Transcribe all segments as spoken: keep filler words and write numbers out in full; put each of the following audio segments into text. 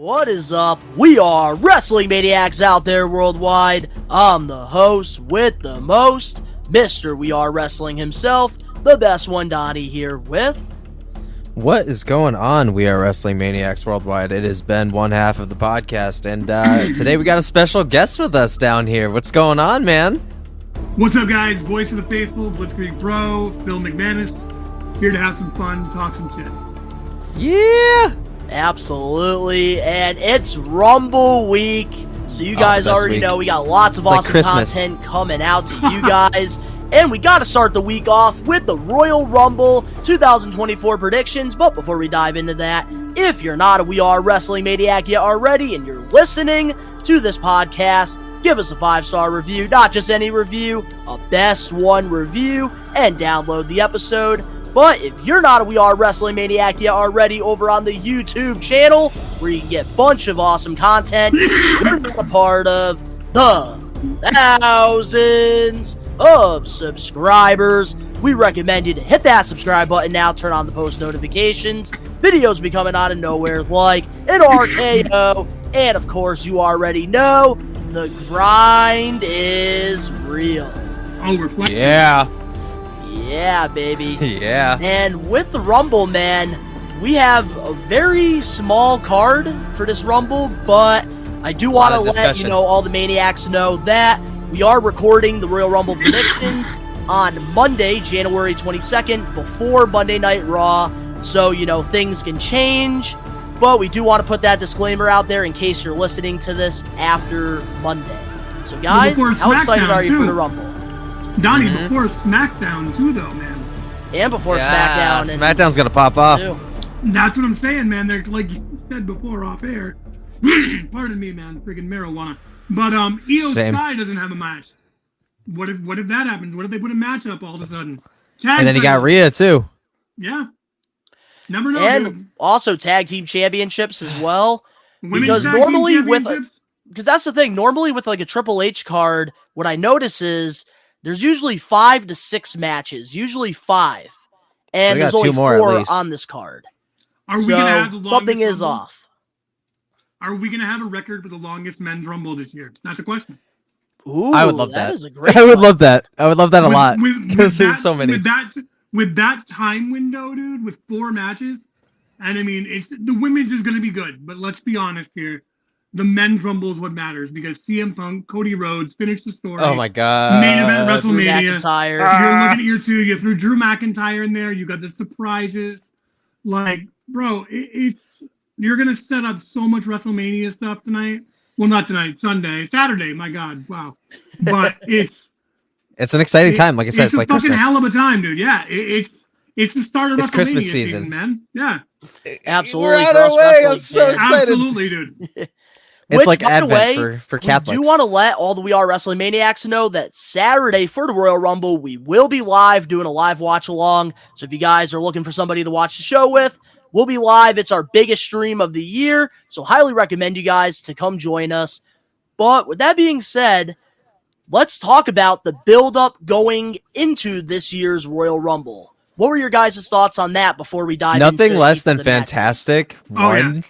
What is up? We are Wrestling Maniacs out there worldwide. I'm the host with the most, Mister We Are Wrestling himself, the best one, Donnie, here with... What is going on, We Are Wrestling Maniacs worldwide? It has been one half of the podcast, and uh, today we got a special guest with us down here. What's going on, man? What's up, guys? Voice of the Faithful, Blitzkrieg Pro, Phil McManus, here to have some fun, talk some shit. Yeah! Absolutely, and it's Rumble Week, so you guys oh, already week. know we got lots of it's awesome like content coming out to you guys, and we got to start the week off with the Royal Rumble twenty twenty-four predictions. But before we dive into that, if you're not a We Are Wrestling Maniac yet already, and you're listening to this podcast, give us a five-star review, not just any review, a best one review, and download the episode. But if you're not a We Are Wrestling Maniac yet already over on the YouTube channel, where you can get a bunch of awesome content, you're not a part of the thousands of subscribers. We recommend you to hit that subscribe button now, turn on the post notifications. Videos be coming out of nowhere like an R K O. And of course, you already know, the grind is real. Oh, we're playing. Yeah. Yeah, baby. Yeah. And with the Rumble, man, we have a very small card for this Rumble, but I do want to let you know, all the Maniacs know that we are recording the Royal Rumble predictions on Monday, January twenty-second, before Monday Night Raw. So, you know, things can change, but we do want to put that disclaimer out there in case you're listening to this after Monday. So, guys, well, how excited are you too. for the Rumble? Donnie, mm-hmm. before SmackDown, too, though, man. And before yeah, SmackDown. SmackDown's going to pop off. Too. That's what I'm saying, man. They're, like you said before off air. Pardon me, man. Freaking marijuana. But um, Io Sky doesn't have a match. What if what if that happens? What if they put a match up all of a sudden? Tag and then you got Rhea, too. Yeah. Never know, And dude. also tag team championships as well. Women's because tag normally team with... championships? Because that's the thing. Normally with like a Triple H card, what I notice is there's usually five to six matches. Usually five. And We there's got only two more, at four least. on this card. Are we so gonna have the longest something is Rumble? off. Are we going to have a record for the longest men's Rumble this year? That's a question. Ooh, I would love that. That is a great I would one. love that. I would love that a With- lot. with- Because with there's that- so many. With that, with that time window, dude, with four matches, and I mean, it's the women's is going to be good, but let's be honest here. The men's Rumble is what matters because C M Punk, Cody Rhodes finished the story. Oh my god. Main event Drew WrestleMania. McIntyre. You're looking at year two. You threw Drew McIntyre in there. You got the surprises. Like, bro, it, it's you're gonna set up so much WrestleMania stuff tonight. Well, not tonight. Sunday, Saturday. My God, wow. But it's It's an exciting it, time. Like I said, it's, it's, a like fucking Christmas. hell of a time, dude. Yeah, it, it's it's the start of It's WrestleMania Christmas season, season. man. Yeah, Absolutely. We're on for us our way. wrestling I'm so fans. excited. absolutely, dude. It's Which, like by the Advent way, for, for We Catholics. do want to let all the We Are Wrestling Maniacs know that Saturday for the Royal Rumble, we will be live doing a live watch along. So if you guys are looking for somebody to watch the show with, we'll be live. It's our biggest stream of the year. So highly recommend you guys to come join us. But with that being said, let's talk about the build-up going into this year's Royal Rumble. What were your guys' thoughts on that before we dive into Nothing less than the matches? fantastic. Oh, yeah. One.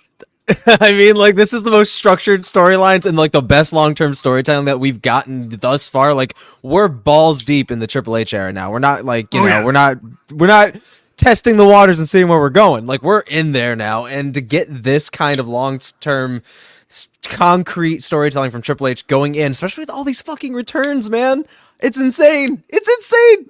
I mean, like, this is the most structured storylines and, like, the best long-term storytelling that we've gotten thus far. Like, we're balls deep in the Triple H era now. We're not, like, you Oh, know, yeah. we're not, we're not testing the waters and seeing where we're going. Like, we're in there now. And to get this kind of long-term, s- concrete storytelling from Triple H going in, especially with all these fucking returns, man, it's insane. It's insane.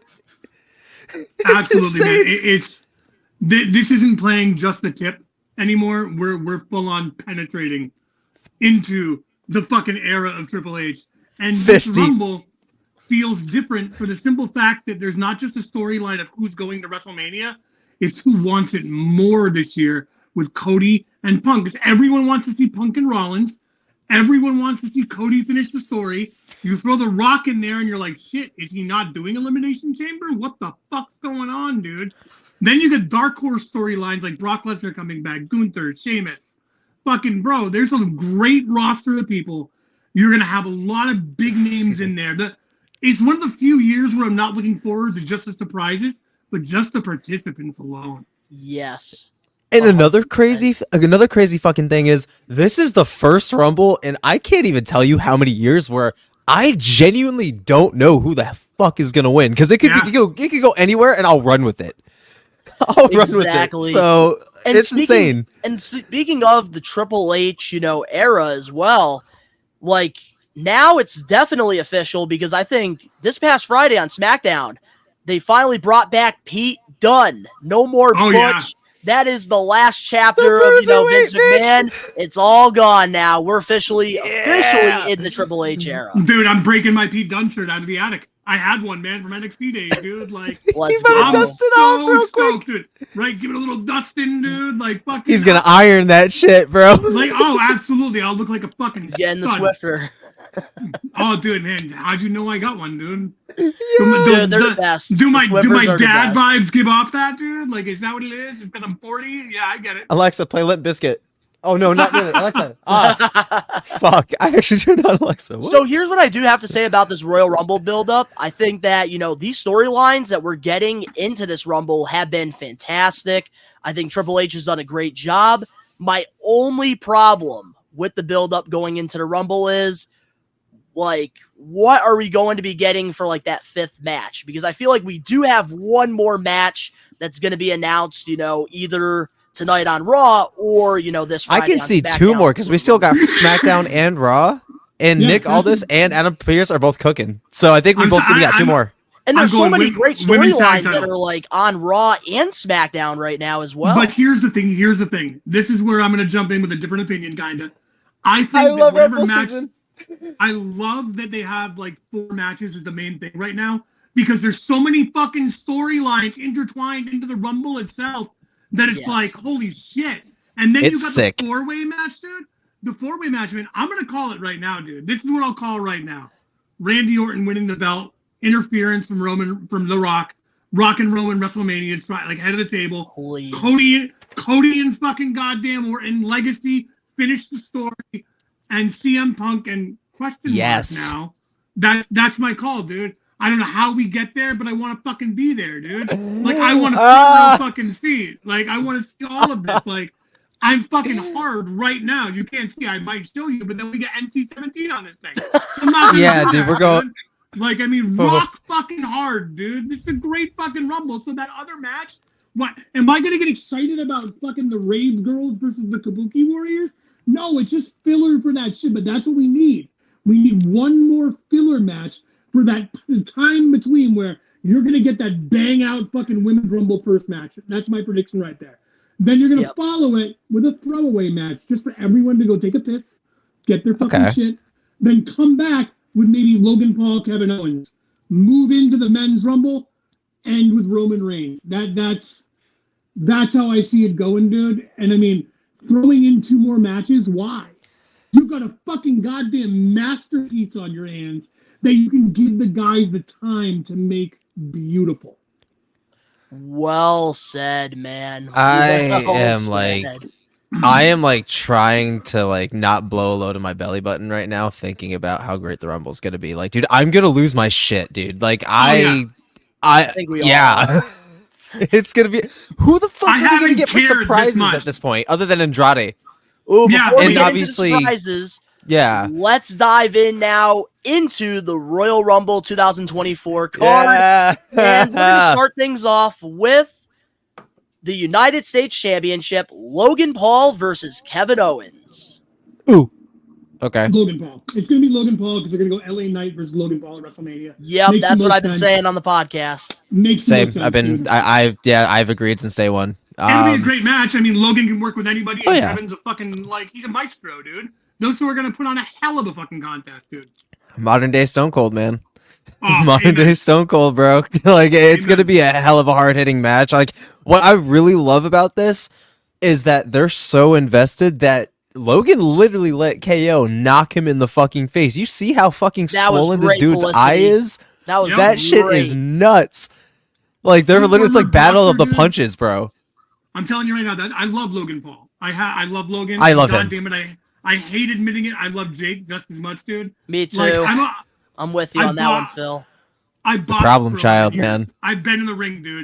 It's Absolutely, man. insane. It, it's th- this isn't playing just the tip anymore. We're we're full on penetrating into the fucking era of Triple H, and this Fist deep. Rumble feels different for the simple fact that there's not just a storyline of who's going to WrestleMania. It's who wants it more this year with Cody and Punk. Because everyone wants to see Punk and Rollins. Everyone wants to see Cody finish the story. You throw The Rock in there and you're like, shit, is he not doing Elimination Chamber? What the fuck's going on, dude? Then you get Dark Horse storylines like Brock Lesnar coming back, Gunther, Sheamus. Fucking bro, there's a great roster of people. You're going to have a lot of big names in there. The, it's one of the few years where I'm not looking forward to just the surprises, but just the participants alone. Yes. And Oh, another crazy, another crazy fucking thing is this is the first Rumble, and I can't even tell you how many years where I genuinely don't know who the fuck is gonna win because it could Yeah. be, it could go, it could go anywhere, and I'll run with it. I'll run Exactly. with it. So And it's speaking- insane. And speaking of the Triple H, you know, era as well, like now it's definitely official because I think this past Friday on SmackDown, they finally brought back Pete Dunne. No more Oh, Butch. yeah. That is the last chapter The of you know Cruiserweight Vince McMahon. It's all gone now. We're officially Yeah. officially in the Triple H era. Dude, I'm breaking my Pete Dunne shirt out of the attic. I had one, man, from N X T days, dude. Like, Let's better go. I'm dust it so off real quick. stoked, dude. Right, give it a little dusting, dude. Like, fucking. He's gonna iron that shit, bro. Like, oh, absolutely. I'll look like a fucking. Getting the stud. Swifter. Oh, dude, man, how'd you know I got one, dude? Yeah. Do, my- do- Dude, they're do- the best. do my The do my Swifters are the dad best. vibes give off that, dude? Like, is that what it is? It's because I'm forty? Yeah, I get it. Alexa, play Limp Bizkit. Oh no, not really. Alexa. Ah, fuck. I actually turned on Alexa. What? So here's what I do have to say about this Royal Rumble buildup. I think that, you know, these storylines that we're getting into this Rumble have been fantastic. I think Triple H has done a great job. My only problem with the buildup going into the Rumble is, like, what are we going to be getting for, like, that fifth match? Because I feel like we do have one more match that's going to be announced, you know, either tonight on Raw or, you know, this Friday I can on see two SmackDown. more because we still got SmackDown and Raw, and Yeah, Nick that's- Aldis and Adam Pearce are both cooking. So I think we I'm- both we got I- two I'm- more. And I'm there's so going many wom- great women's tag storylines that title. are like on Raw and SmackDown right now as well. But here's the thing. Here's the thing. This is where I'm going to jump in with a different opinion, kind of. I think I that love whatever Rumble match, season. I love that they have like four matches is the main thing right now because there's so many fucking storylines intertwined into the Rumble itself that it's Yes. like, holy shit. And then It's you got sick. the four-way match, dude. The four-way match, man, I'm going to call it right now, dude. This is what I'll call right now. Randy Orton winning the belt, interference from Roman, from The Rock, Rock and Roman WrestleMania, try, like head of the table. Please. Cody, Cody and fucking goddamn Orton legacy finish the story, and C M Punk and question Yes. mark now. That's that's my call, dude. I don't know how we get there, but I want to fucking be there, dude. Like I want to Ah. fucking see it. Like I want to see all of this. Like I'm fucking hard right now. You can't see. I might show you, but then we get N C seventeen on this thing. I'm not gonna Yeah, do dude, that, we're going- Like I mean, rock fucking hard, dude. This is a great fucking Rumble. So that other match. What am I gonna get excited about? Fucking the Rave Girls versus the Kabuki Warriors? No, it's just filler for that shit. But that's what we need. We need one more filler match for that t- time between where you're gonna get that bang out fucking Women's Rumble first match. That's my prediction right there. Then you're gonna Yep. follow it with a throwaway match just for everyone to go take a piss, get their fucking Okay. shit, then come back with maybe Logan Paul, Kevin Owens, move into the Men's Rumble, end with Roman Reigns. That that's that's how I see it going, dude. And I mean, throwing in two more matches, why? You got a fucking goddamn masterpiece on your hands that you can give the guys the time to make beautiful. Well said, man. I Well am, said. like- I am like trying to like not blow a load of my belly button right now, thinking about how great the Rumble's gonna be. Like, dude, I'm gonna lose my shit, dude. Like, I, yeah. I, I think we yeah, it's gonna be. Who the fuck I are we gonna haven't get for cared this surprises much. at this point, other than Andrade? Ooh, Yeah, before we and get obviously- into the surprises, Yeah, let's dive in now into the Royal Rumble twenty twenty-four card. yeah. And we're going to start things off with the United States Championship, Logan Paul versus Kevin Owens. Ooh, okay. Logan Paul. It's going to be Logan Paul because they're going to go L A Knight versus Logan Paul at WrestleMania. Yep, Makes that's the what most I've been sense. saying on the podcast. Makes the Same. most sense, I've been. dude. I, I've. Yeah. I've agreed since day one. It'll be a Um, great match. I mean, Logan can work with anybody, Oh, and yeah. Kevin's a fucking, like, he's a maestro, dude. Those two are going to put on a hell of a fucking contest, dude. modern day Stone Cold, man. Oh, Modern amen. day Stone Cold, bro. Like, it's Amen. gonna be a hell of a hard hitting match. Like, what I really love about this is that they're so invested that Logan literally let K O knock him in the fucking face. You see how fucking That was swollen this great dude's publicity. eye is? That was Yep. That shit great. is nuts. Like, they're He's literally, it's former like battle of the boxer, dude. punches, bro. I'm telling you right now that I love Logan Paul. I ha- I love Logan. I love God him. damn it, I I hate admitting it. I love Jake just as much, dude. Me too. Like I'm a, I'm with you I on that bought- one, Phil. I boxed problem for a child, lot of years. man. I've been in the ring, dude.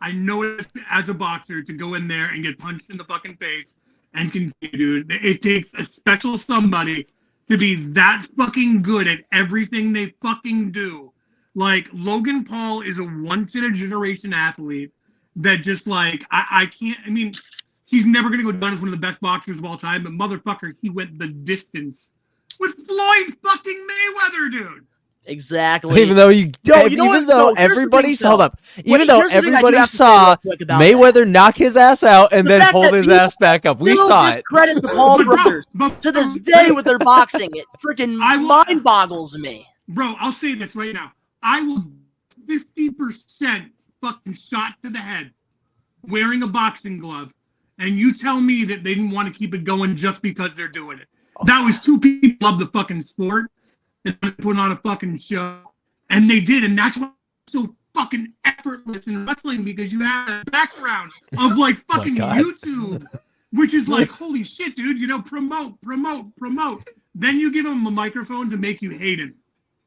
I know it as a boxer to go in there and get punched in the fucking face and continue, dude. It takes a special somebody to be that fucking good at everything they fucking do. Like, Logan Paul is a once-in-a-generation athlete that just, like, I, I can't, I mean, he's never going to go down as one of the best boxers of all time, but motherfucker, he went the distance with Floyd fucking Mayweather, dude. Exactly. Even though you, Yo, you know even what? though No, here's the everybody thing, saw Phil. them, even Wait, though here's the thing I do everybody have to say saw real quick about Mayweather knock his ass out and The then fact hold that his people ass back up, we Still saw it. discredit the Paul But bro, brothers but- to this day with their boxing. It freaking I will- mind boggles me. Bro, I'll say this right now. I will fifty percent fucking shot to the head wearing a boxing glove, and you tell me that they didn't want to keep it going just because they're doing it. That was two people love the fucking sport and put on a fucking show, and they did, and that's why it's so fucking effortless in wrestling, because you have a background of like fucking God. YouTube, which is like, holy shit, dude, you know, promote, promote, promote. Then you give him a microphone to make you hate him.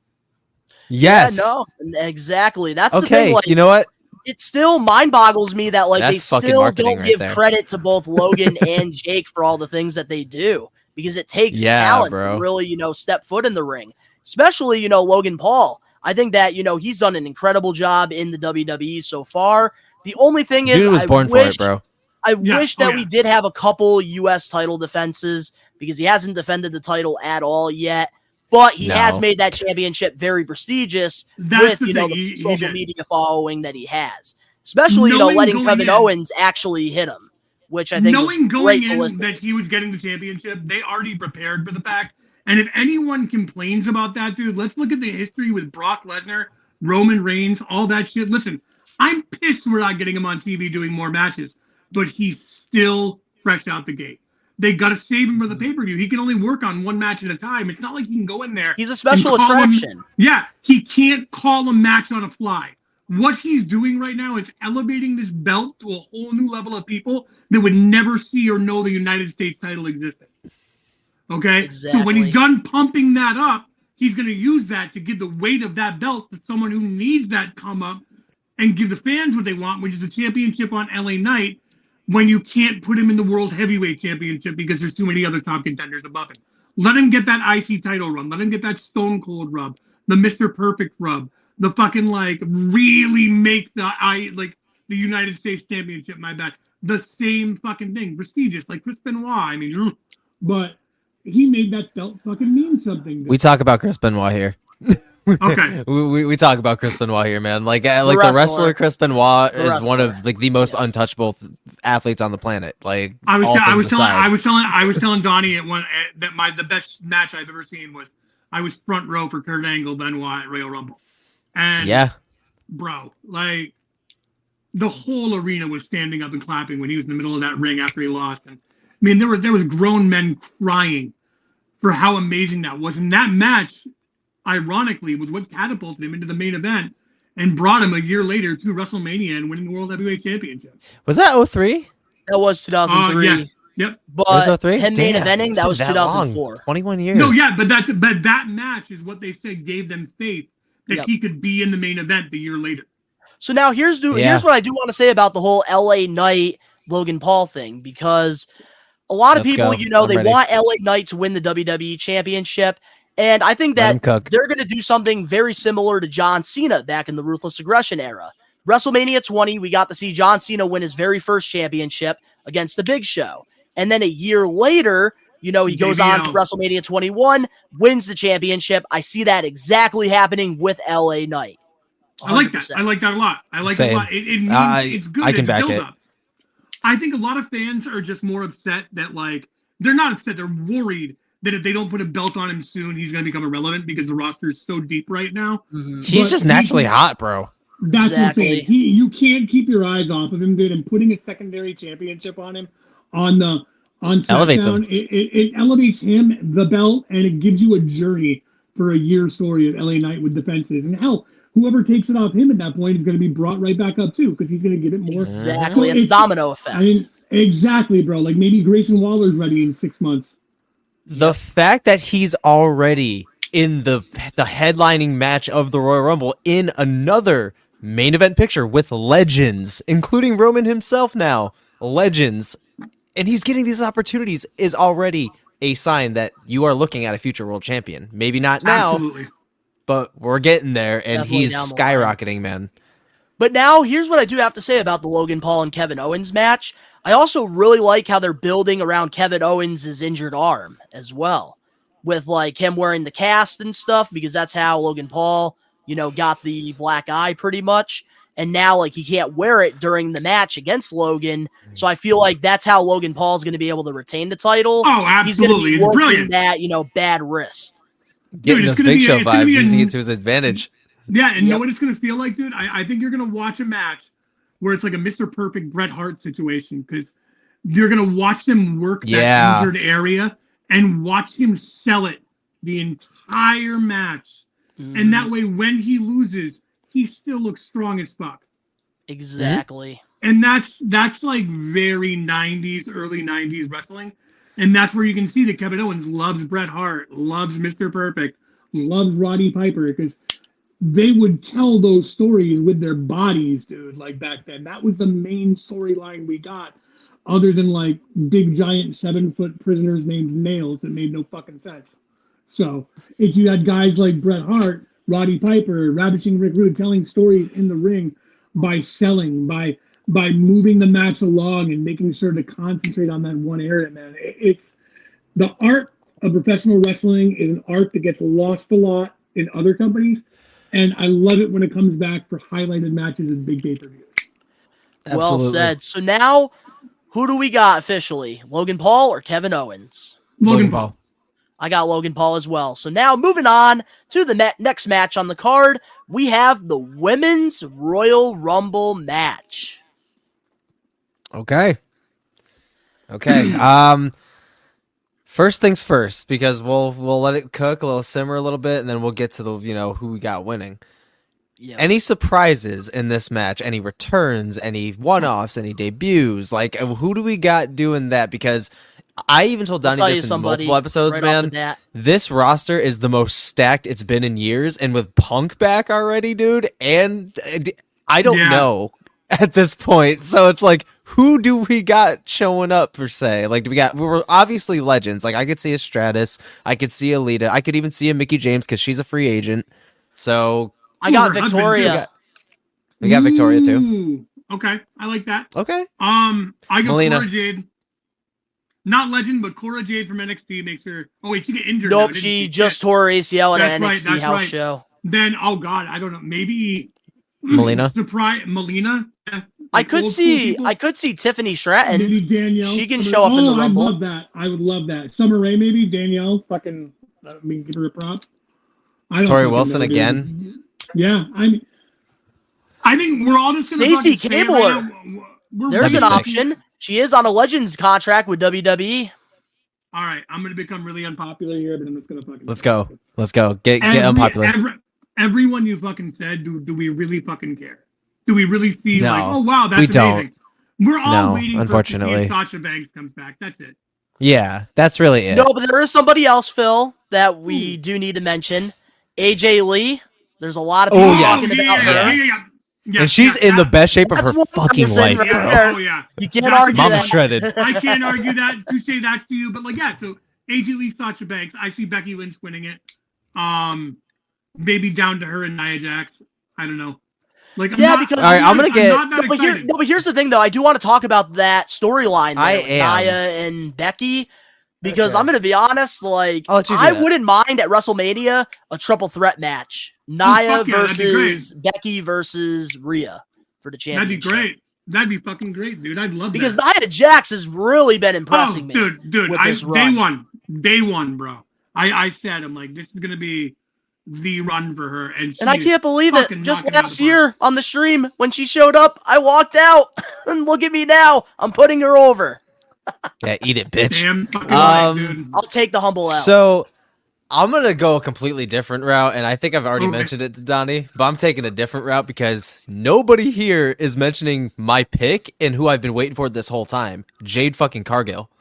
Yes. Yeah, no, exactly. That's the Okay. thing. Like, You know what? it still mind boggles me that like That's they fucking still marketing don't right give there. credit to both Logan and Jake for all the things that they do, because it takes Yeah, talent bro. to really, you know, step foot in the ring. Especially, you know, Logan Paul. I think that, you know, he's done an incredible job in the W W E so far. The only thing is, Dude was I born wish, for it, bro. I Yeah, wish oh, that yeah. we did have a couple U S title defenses, because he hasn't defended the title at all yet. But he No. has made that championship very prestigious That's with, the you know, thing. the He- he social did. media following that he has. Especially, you know, Knowing letting going Kevin in- Owens actually hit him, which I think Knowing was going great in publicity. that he was getting the championship, they already prepared for the fact. And if anyone complains about that, dude, let's look at the history with Brock Lesnar, Roman Reigns, all that shit. Listen, I'm pissed we're not getting him on T V doing more matches, but he's still fresh out the gate. They got to save him for the pay-per-view. He can only work on one match at a time. It's not like he can go in there. He's a special and call him- attraction. Yeah, he can't call a match on a fly. What he's doing right now is elevating this belt to a whole new level of people that would never see or know the United States title existed. Okay? So when Exactly. he's done pumping that up, he's going to use that to give the weight of that belt to someone who needs that come up and give the fans what they want, which is a championship on L A Knight, when you can't put him in the World Heavyweight Championship because there's too many other top contenders above him. Let him get that I C title run. Let him get that Stone Cold rub, the Mister Perfect rub, the fucking, like, really make the I like the United States Championship, my bad, the same fucking thing, prestigious, like Chris Benoit. I mean, ugh. But he made that belt fucking mean something. dude. We talk about Chris Benoit here. Okay. we, we we talk about Chris Benoit here, man. Like uh, like the wrestler. wrestler Chris Benoit The is one of wrestler. like the most Yes. untouchable th- athletes on the planet. Like I was all tell- I things was telling aside. I was telling I was telling Donnie at one at, that my the best match I've ever seen was I was front row for Kurt Angle Benoit at Royal Rumble, and yeah, bro, like the whole arena was standing up and clapping when he was in the middle of that ring after he lost, and I mean there were there was grown men crying for how amazing that was, and that match, ironically, was what catapulted him into the main event and brought him a year later to WrestleMania and winning the World Heavyweight Championship. was that oh three? That was two thousand three. Uh, yeah. Yep. But Was it oh three? him main Damn, eventing, it's that been was that two thousand four. long. twenty-one years. No, yeah, but that but that match is what they said gave them faith that Yep. he could be in the main event the year later. So now here's do Yeah. here's what I do want to say about the whole L A Knight Logan Paul thing, because a lot of Let's people, go. you know, I'm they ready. want L A Knight to win the W W E Championship, and I think Let him that cook. they're going to do something very similar to John Cena back in the Ruthless Aggression era. WrestleMania twenty, we got to see John Cena win his very first championship against The Big Show, and then a year later, you know, he goes on to J B L. WrestleMania twenty-one, wins the championship. I see that exactly happening with L A Knight. I like that. one hundred percent. I like that a lot. I like it Same. a lot. It, it means I- it's good. I can It's back build it. up. I think a lot of fans are just more upset that, like, they're not upset. They're worried that if they don't put a belt on him soon, he's going to become irrelevant because the roster is so deep right now. Mhm. He's But just he- naturally hot, bro. That's what I'm Exactly. saying. He, you can't keep your eyes off of him, dude. And putting a secondary championship on him on the on Elevates him. SmackDown, it, it, it elevates him, the belt, and it gives you a journey for a year story of L A Knight with defenses. And hell, whoever takes it off him at that point is going to be brought right back up too, because he's going to give it more. Exactly. So It's, it's- domino effect. I mean, exactly, bro. Like maybe Grayson Waller's ready in six months. The fact that he's already in the the headlining match of the Royal Rumble in another main event picture with legends, including Roman himself now. Legends. And he's getting these opportunities is already a sign that you are looking at a future world champion. Maybe not now, Absolutely. but we're getting there, and Definitely he's down the skyrocketing, man. But now, here's what I do have to say about the Logan Paul and Kevin Owens match. I also really like how they're building around Kevin Owens' injured arm as well, with like him wearing the cast and stuff, because that's how Logan Paul, you know, got the black eye pretty much. And now, like, he can't wear it during the match against Logan. So I feel like that's how Logan Paul's going to be able to retain the title. Oh, absolutely. He's going to be It's brilliant. that, you know, bad wrist. Getting Dude, it's those gonna Big be a- Show it's gonna vibes, be a- using it to his advantage. Yeah, and you Yep. know what it's going to feel like, dude? I, I think you're going to watch a match where it's like a Mister Perfect Bret Hart situation, because you're going to watch them work that Yeah. injured area and watch him sell it the entire match. Mhm. And that way, when he loses, he still looks strong as fuck. Exactly. And that's that's like very nineties, early nineties wrestling. And that's where you can see that Kevin Owens loves Bret Hart, loves Mister Perfect, loves Roddy Piper, because they would tell those stories with their bodies, dude, like back then. That was the main storyline we got, other than like big giant seven foot prisoners named Nails that made no fucking sense. So if you had guys like Bret Hart, Roddy Piper, Ravishing Rick Rude telling stories in the ring by selling, by by moving the match along and making sure to concentrate on that one area, man. It, it's the art of professional wrestling is an art that gets lost a lot in other companies, and I love it when it comes back for highlighted matches and big pay-per-views. Well Absolutely. said. So now, who do we got officially? Logan Paul or Kevin Owens? Logan Paul. I got Logan Paul as well. So now, moving on to the ma- next match on the card, we have the Women's Royal Rumble match. Okay. Okay. um first things first, because we'll we'll let it cook, a little simmer a little bit, and then we'll get to the, you know, who we got winning. Yeah. Any surprises in this match? Any returns? Any one-offs? Any debuts? Like, uh, who do we got doing that? Because I even told I'll Donnie tell you this in somebody multiple episodes, right off the man. bat. This roster is the most stacked it's been in years, and with Punk back already, dude, and uh, d- I don't Yeah. know at this point. So it's like, who do we got showing up per se? Like, do we got? We were obviously legends. Like, I could see a Stratus, I could see a Lita, I could even see a Mickey James because she's a free agent. So I got Ooh, her husband, Victoria. too. we got, we got Victoria too. Ooh, okay, I like that. Okay, Um, I got Melina. Cora Jade. Not legend, but Cora Jade from N X T makes her. Oh wait, she get injured. now, Nope, didn't she Shit. just tore her A C L at That's an right, N X T that's house right. show. Then oh god, I don't know. Maybe Melina? Surprise, Melina. Yeah, I like could old school see, people. I could see Tiffany Stratton. Maybe Danielle. she can Summer- show up in the oh, Rumble. I love that. I would love that. Summer Rae, maybe Danielle. Fucking, I mean, give her a prop. I don't Tori fucking Wilson know, dude. again? Yeah, I mean, I think we're all just gonna Stacey fucking say it Gabler. right now. We're There's That'd an be sick. option. She is on a Legends contract with W W E. All right, I'm gonna become really unpopular here, but I'm just gonna fucking. let's go. Let's go. Get Every, get unpopular. every- everyone you fucking said, do do we really fucking care? Do we really see No, like, oh wow, that's we don't. amazing? We're all No, waiting unfortunately. for to see if Sasha Banks comes back. That's it. Yeah, that's really it. No, but there is somebody else, Phil, that we do need to mention. A J Lee. There's a lot of Oh, people yes. talking yeah, about yeah, her. yeah, yeah, yeah. Yes, and she's yes, in the that- best shape of That's her what I'm fucking saying life, right bro. there. Oh yeah. You can't That's- argue Mama that. shredded. I can't argue that. To say that's to you, but like yeah. So A J Lee, Sasha Banks. I see Becky Lynch winning it. Um, maybe down to her and Nia Jax. I don't know. Like I'm Yeah, not- because- All right, I'm gonna not- get- not that No, but, here, excited. no, but here's the thing, though. I do want to talk about that storyline there I with am. Nia and Becky, because Okay. I'm going to be honest. Like, I'll let you do I that. wouldn't mind at WrestleMania a triple threat match: Nia fuck yeah, that'd be versus Becky versus Rhea for the That'd be championship. great. That'd be fucking great, dude. I'd love Because that. Nia Jax has really been impressing oh, me. dude, dude. with I, this day run. one, day one, bro. I, I said, I'm like, this is gonna be the run for her, and she And I is can't believe it. fucking Just knocking it out of last the park. year on the stream, when she showed up, I walked out. And look at me now. I'm putting her over. Yeah, eat it, bitch. Damn fucking Um, right, dude. I'll take the humble out. So I'm gonna go a completely different route, and I think I've already Okay. mentioned it to Donnie, but I'm taking a different route because nobody here is mentioning my pick and who I've been waiting for this whole time, Jade fucking Cargill.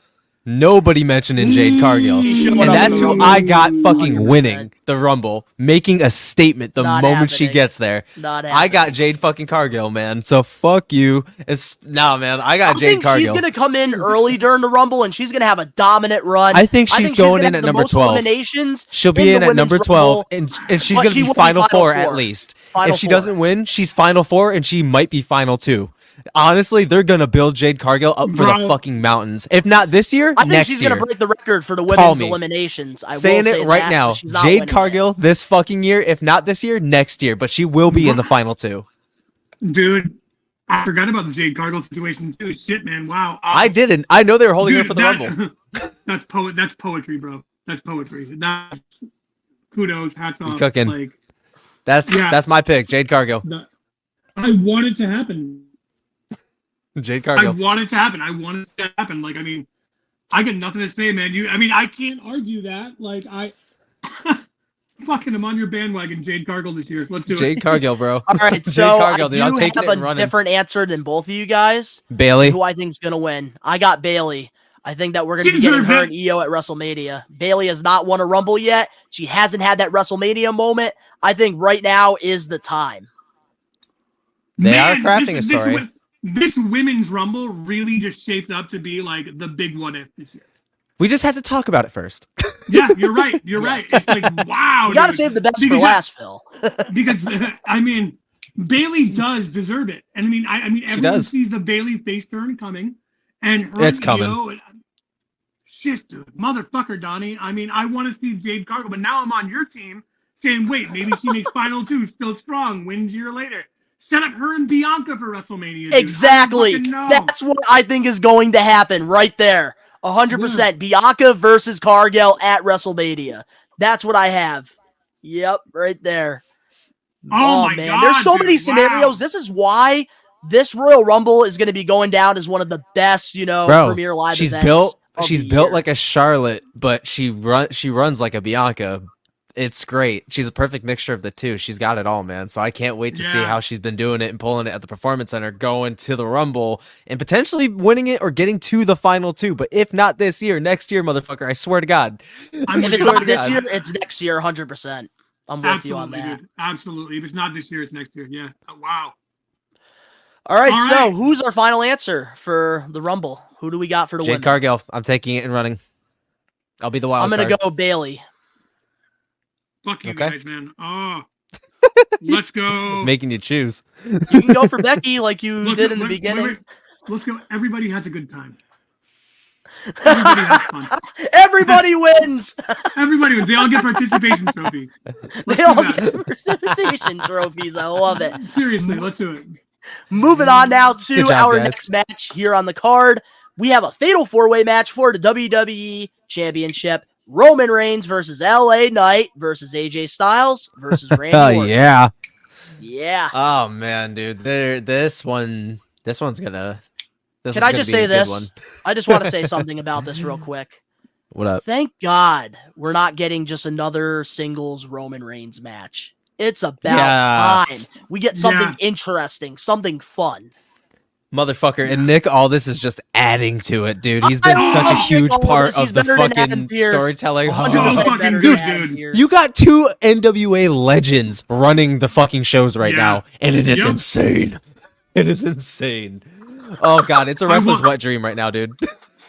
Nobody mentioning Jade Cargill. She's showing And up that's in the who Rumble. I got fucking one hundred percent. winning the Rumble, making a statement the Not moment she happening. gets there. Not I got happening. Jade fucking Cargill, man. So fuck you. It's nah, man. I got I Jade think Cargill. she's gonna come in early during the Rumble, and she's gonna have a dominant run. I think she's going gonna in have at the number most twelve. Eliminations She'll be in in the at number Women's twelve, Rumble, and and she's but gonna she be will be final, Final four, Four. at least. Final if she Four. doesn't win, she's final four, and she might be final two. Honestly, they're gonna build Jade Cargill up for the Bro. fucking mountains. If not this year, I think next she's year. gonna break the record for the Call women's me. eliminations. I Saying will say it right that, now, but she's not Jade winning Cargill it. this fucking year. If not this year, next year. But she will be in the final two. Dude, I forgot about the Jade Cargill situation too. Shit, man. Wow. Um, I didn't. I know they were holding dude, her for the that- Rumble. That's poet. That's poetry, bro. That's poetry. That's kudos. Hats off. cooking. Like That's Yeah. that's my pick, Jade Cargill. that, I want it to happen. Jade I Cargill. want it to happen. I want it to happen. Like, I mean, I got nothing to say, man. You, I mean, I can't argue that. Like, I fucking am on your bandwagon, Jade Cargill this year. Let's do Jade it. Cargill, bro. All right, Jade so Cargill, I dude. do I'm taking have it and a running. different answer than both of you guys. Bailey. Who I think is gonna win? I got Bailey. I think that we're gonna be Ginger getting her Vet- and E O at WrestleMania. Bailey has not won a Rumble yet. She hasn't had that WrestleMania moment. I think right now is the time. They are Man, crafting this, a story. This, this women's rumble really just shaped up to be like the big what if this year. We just had to talk about it first. Yeah, you're right. You're Yeah. right. It's like wow. You gotta dude. save the best for Because- last, Phil. because I mean, Bailey does deserve it, and I mean, I, I mean, everyone does. sees the Bailey face turn coming, and her It's and coming. Io, and- shit, dude, motherfucker, Donnie. I mean, I want to see Jade Cargill, but now I'm on your team, saying, wait, maybe she makes final two, still strong, wins a year later. Set up her and Bianca for WrestleMania. Dude. I don't Exactly. fucking know. That's what I think is going to happen right there. A hundred percent. Bianca versus Cargill at WrestleMania. That's what I have. Yep, right there. Oh my man, God, there's so dude, many wow. scenarios. This is why this Royal Rumble is going to be going down as one of the best, you know, Bro, premier live she's events built of she's the built year. like a Charlotte, but she run she runs like a Bianca. It's great. She's a perfect mixture of the two. She's got it all, man. So I can't wait to see Yeah. how she's been doing it and pulling it at the Performance Center, going to the Rumble and potentially winning it or getting to the final two. But if not this year, next year, motherfucker, I swear to God. I'm If it's sure not to this God. year, it's next year, one hundred percent. I'm with you on Absolutely, that. dude. Absolutely. If it's not this year, it's next year. Yeah. Oh, wow. All right, All so right. who's our final answer for the Rumble? Who do we got for the Jade women? Cargill, I'm taking it and running. I'll be the wild I'm going card. to go Bailey. Fuck you Okay. guys, man. Oh. Let's go. Making you choose. You can go for Becky like you Let's did go- in the wait, wait, beginning. wait. Let's go. Everybody has a good time. Everybody has fun. Everybody wins. Everybody, they all get participation trophies. Let's They do all that. get participation trophies. I love it. Seriously, let's do it. Moving on now to Good job, our guys. next match here on the card. We have a fatal four-way match for the W W E Championship. Roman Reigns versus L A Knight versus A J Styles versus Randy Oh Orton. yeah. Yeah. Oh man, dude. There this one this one's gonna this Can one's I gonna just be say a good this? one. I just want to say something about this real quick. What up? Thank God we're not getting just another singles Roman Reigns match. It's about Yeah. time we get something Yeah. interesting, something fun. Motherfucker, and Nick, all this is just adding to it, dude. He's been I such a love huge all part this. He's of the better than fucking Adam Pearce. storytelling. one hundred percent fucking better dude, than Adam dude. Pearce. You got two N W A legends running the fucking shows right Yeah. now, and it is Yep. insane. It is insane. Oh god, it's a I wrestler's want- wet dream right now, dude.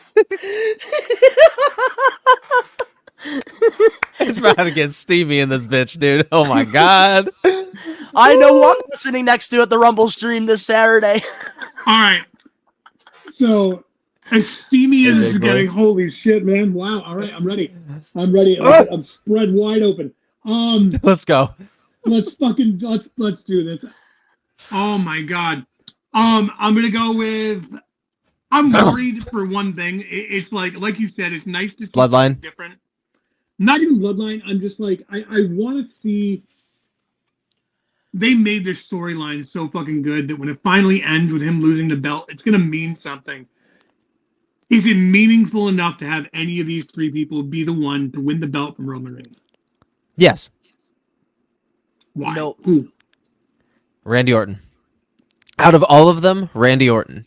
It's about to get steamy in this bitch, dude. Oh my god. I know who I'm listening next to at the Rumble stream this Saturday. All right. So, as steamy as Hey, this is big boy. getting, holy shit, man! Wow. All right, I'm ready. I'm ready. I'm, I'm spread wide open. Um, Let's go. let's fucking let's let's do this. Oh my god. Um, I'm gonna go with. I'm worried for one thing. It, it's like like you said, it's nice to see Bloodline? something different. Not even bloodline. I'm just like I I want to see. They made this storyline so fucking good that when it finally ends with him losing the belt, it's gonna mean something. Is it meaningful enough to have any of these three people be the one to win the belt from Roman Reigns? Yes. Why? Nope. Who? Randy Orton. Out of all of them, Randy Orton.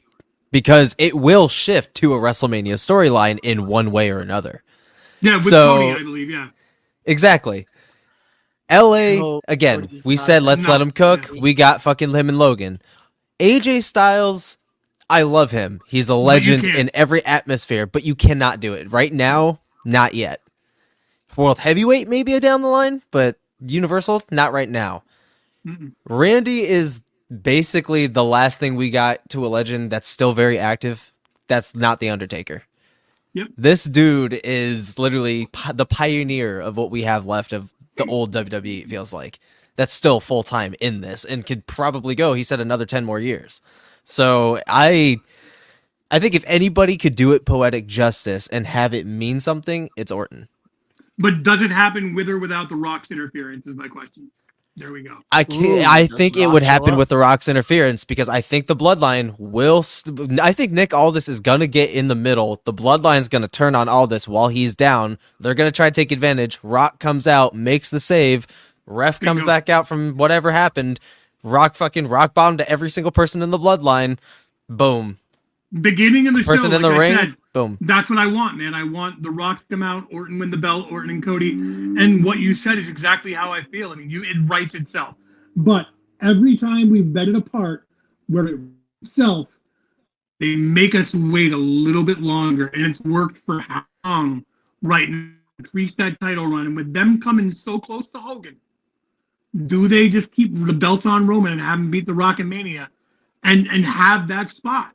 because it will shift to a WrestleMania storyline in one way or another. Yeah, with So- Cody, I believe. Yeah. Exactly. L A, Oh, again, Cody's we not- said let's No, let him cook. yeah. We got fucking him and Logan. A J Styles, I love him. He's a legend can't. in every atmosphere, but you cannot do it. Right now, not yet. World Heavyweight, maybe down the line, but Universal, not right now. Mm-mm. Randy is basically the last thing we got to a legend that's still very active. That's not The Undertaker. Yep. This dude is literally pi- the pioneer of what we have left of the old W W E, it feels like. That's still full-time in this and could probably go, he said, another ten more years. So I I think if anybody could do it poetic justice and have it mean something, it's Orton. But does it happen with or without The Rock's interference? Is my question. There we go. I Ooh, can, I does think it Rock would show happen up? with The Rock's interference because I think the Bloodline will. St- I think Nick Aldis is gonna get in the middle. The Bloodline's gonna turn on Aldis while he's down. They're gonna try to take advantage. Rock comes out, makes the save. Ref comes Bingo. back out from whatever happened. Rock fucking rock bottom to every single person in the Bloodline. Boom. Beginning of the Person show, in like the I ring. said, Boom. that's what I want, man. I want The Rock to come out, Orton win the belt, Orton and Cody. And what you said is exactly how I feel. I mean, you it writes itself. But every time we've bet it apart, where it itself, they make us wait a little bit longer, and it's worked for how long right now? Increase that title run, and with them coming so close to Hogan, do they just keep the belt on Roman and have him beat The Rock in Mania, and and have that spot?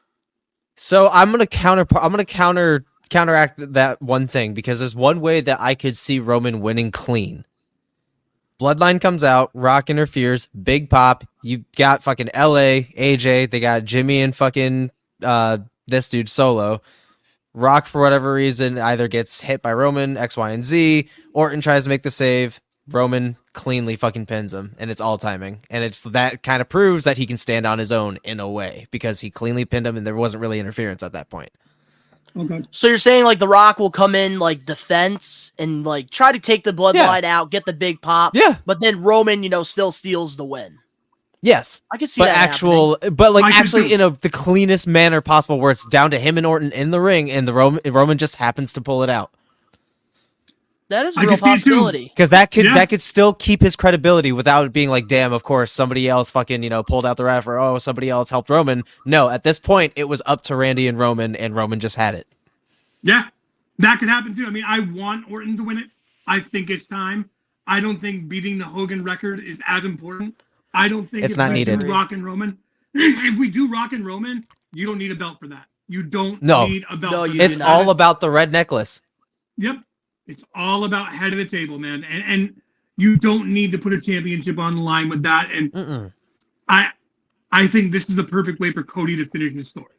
So I'm gonna counter. I'm gonna counter counteract th- that one thing because there's one way that I could see Roman winning clean. Bloodline comes out, Rock interferes, big pop. You got fucking L A, A J. They got Jimmy and fucking uh, this dude Solo. Rock for whatever reason either gets hit by Roman X, Y, and Z. Orton tries to make the save. Roman cleanly fucking pins him, and it's all timing. And it's that kind of proves that he can stand on his own in a way because he cleanly pinned him, and there wasn't really interference at that point. Okay. So you're saying like The Rock will come in like defense and like try to take the bloodline out, get the big pop, Yeah. but then Roman, you know, still steals the win. Yes, I could see but that actual, but like I could actually too. in a the cleanest manner possible, where it's down to him and Orton in the ring, and the Roman Roman just happens to pull it out. happening. That is a I real could see it too. possibility. Because that could Yeah. that could still keep his credibility without it being like, damn, of course somebody else fucking you know pulled out the ref, or oh somebody else helped Roman. No, at this point it was up to Randy and Roman, and Roman just had it. Yeah, that could happen too. I mean, I want Orton to win it. I think it's time. I don't think beating the Hogan record is as important. I don't think It's if not we needed. do Rock and Roman, if we do Rock and Roman, you don't need a belt for that. You don't No. need a belt. No, for you that. It's do not. all about the red necklace. Yep. It's all about head of the table, man. And and you don't need to put a championship on the line with that. And Mm-mm. I I think this is the perfect way for Cody to finish his story.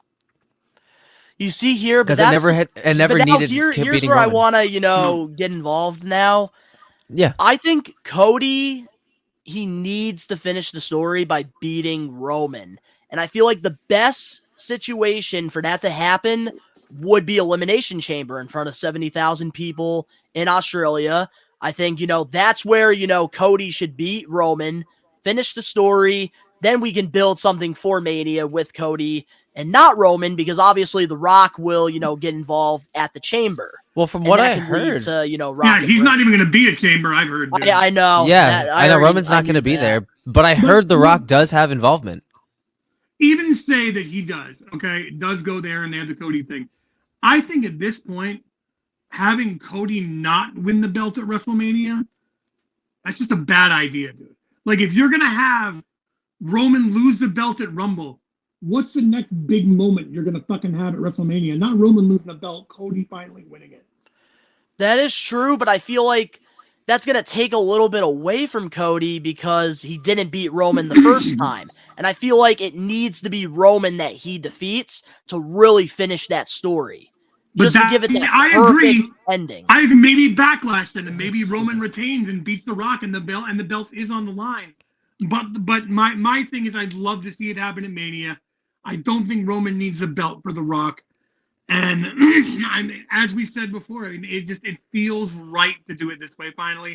You see here, but Because it that's never the- had, it never but now needed here, keep here's beating where I Roman. want to, you know, get involved now. Yeah, I think Cody, he needs to finish the story by beating Roman. And I feel like the best situation for that to happen would be Elimination Chamber in front of seventy thousand people in Australia. I think, you know, that's where, you know, Cody should beat Roman, finish the story. Then we can build something for Mania with Cody and not Roman, because obviously The Rock will, you know, get involved at the Chamber. well, from And what that I can lead heard, to, you know, Rock Yeah, and he's Roman. not even going to be a chamber, I've heard. dude. I, I know. yeah, that- I know already- Roman's I not going to knew be that. there, but I But- heard The Rock does have involvement. Even say that he does, okay, does go there and they have the Cody thing. I think at this point, having Cody not win the belt at WrestleMania, that's just a bad idea, dude. Like, if you're going to have Roman lose the belt at Rumble, what's the next big moment you're going to fucking have at WrestleMania? Not Roman losing the belt, Cody finally winning it. That is true, but I feel like that's going to take a little bit away from Cody because he didn't beat Roman the first time. And I feel like it needs to be Roman that he defeats to really finish that story. But Just that- to give it that I perfect agree. ending. I maybe backlash then, and maybe Roman retains and beats The Rock, and the belt and the belt is on the line. But but my my thing is, I'd love to see it happen in Mania. I don't think Roman needs a belt for The Rock, and I mean, as we said before, I mean, it just it feels right to do it this way. Finally,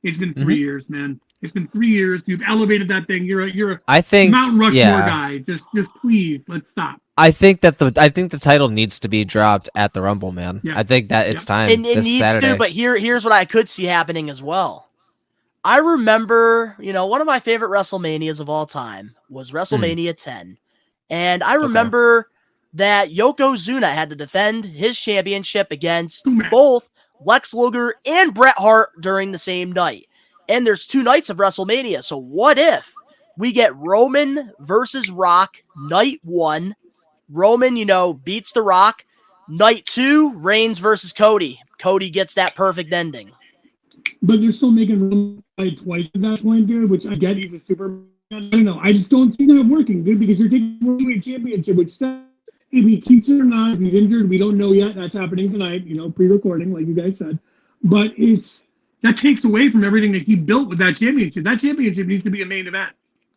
It's been three mm-hmm. years, man. It's been three years. You've elevated that thing. You're a you're a I think, Mount Rushmore yeah. guy. Just just please, let's stop. I think that the I think the title needs to be dropped at the Rumble, man. Yeah. I think that it's yeah. time. It, it this needs Saturday. to, but here here's what I could see happening as well. I remember, you know, one of my favorite WrestleManias of all time was WrestleMania mm. ten. And I remember okay. that Yokozuna had to defend his championship against both Lex Luger and Bret Hart during the same night. And there's two nights of WrestleMania. So what if we get Roman versus Rock night one? Roman, you know, beats The Rock. Night two, Reigns versus Cody. Cody gets that perfect ending. But they're still making Roman fight twice at that point, dude, which I get he's a super. I don't know. I just don't see that working, dude, because you're taking the World Championship, which if he keeps it or not, if he's injured, we don't know yet. That's happening tonight, you know, pre-recording, like you guys said. But it's that takes away from everything that he built with that championship. That championship needs to be a main event.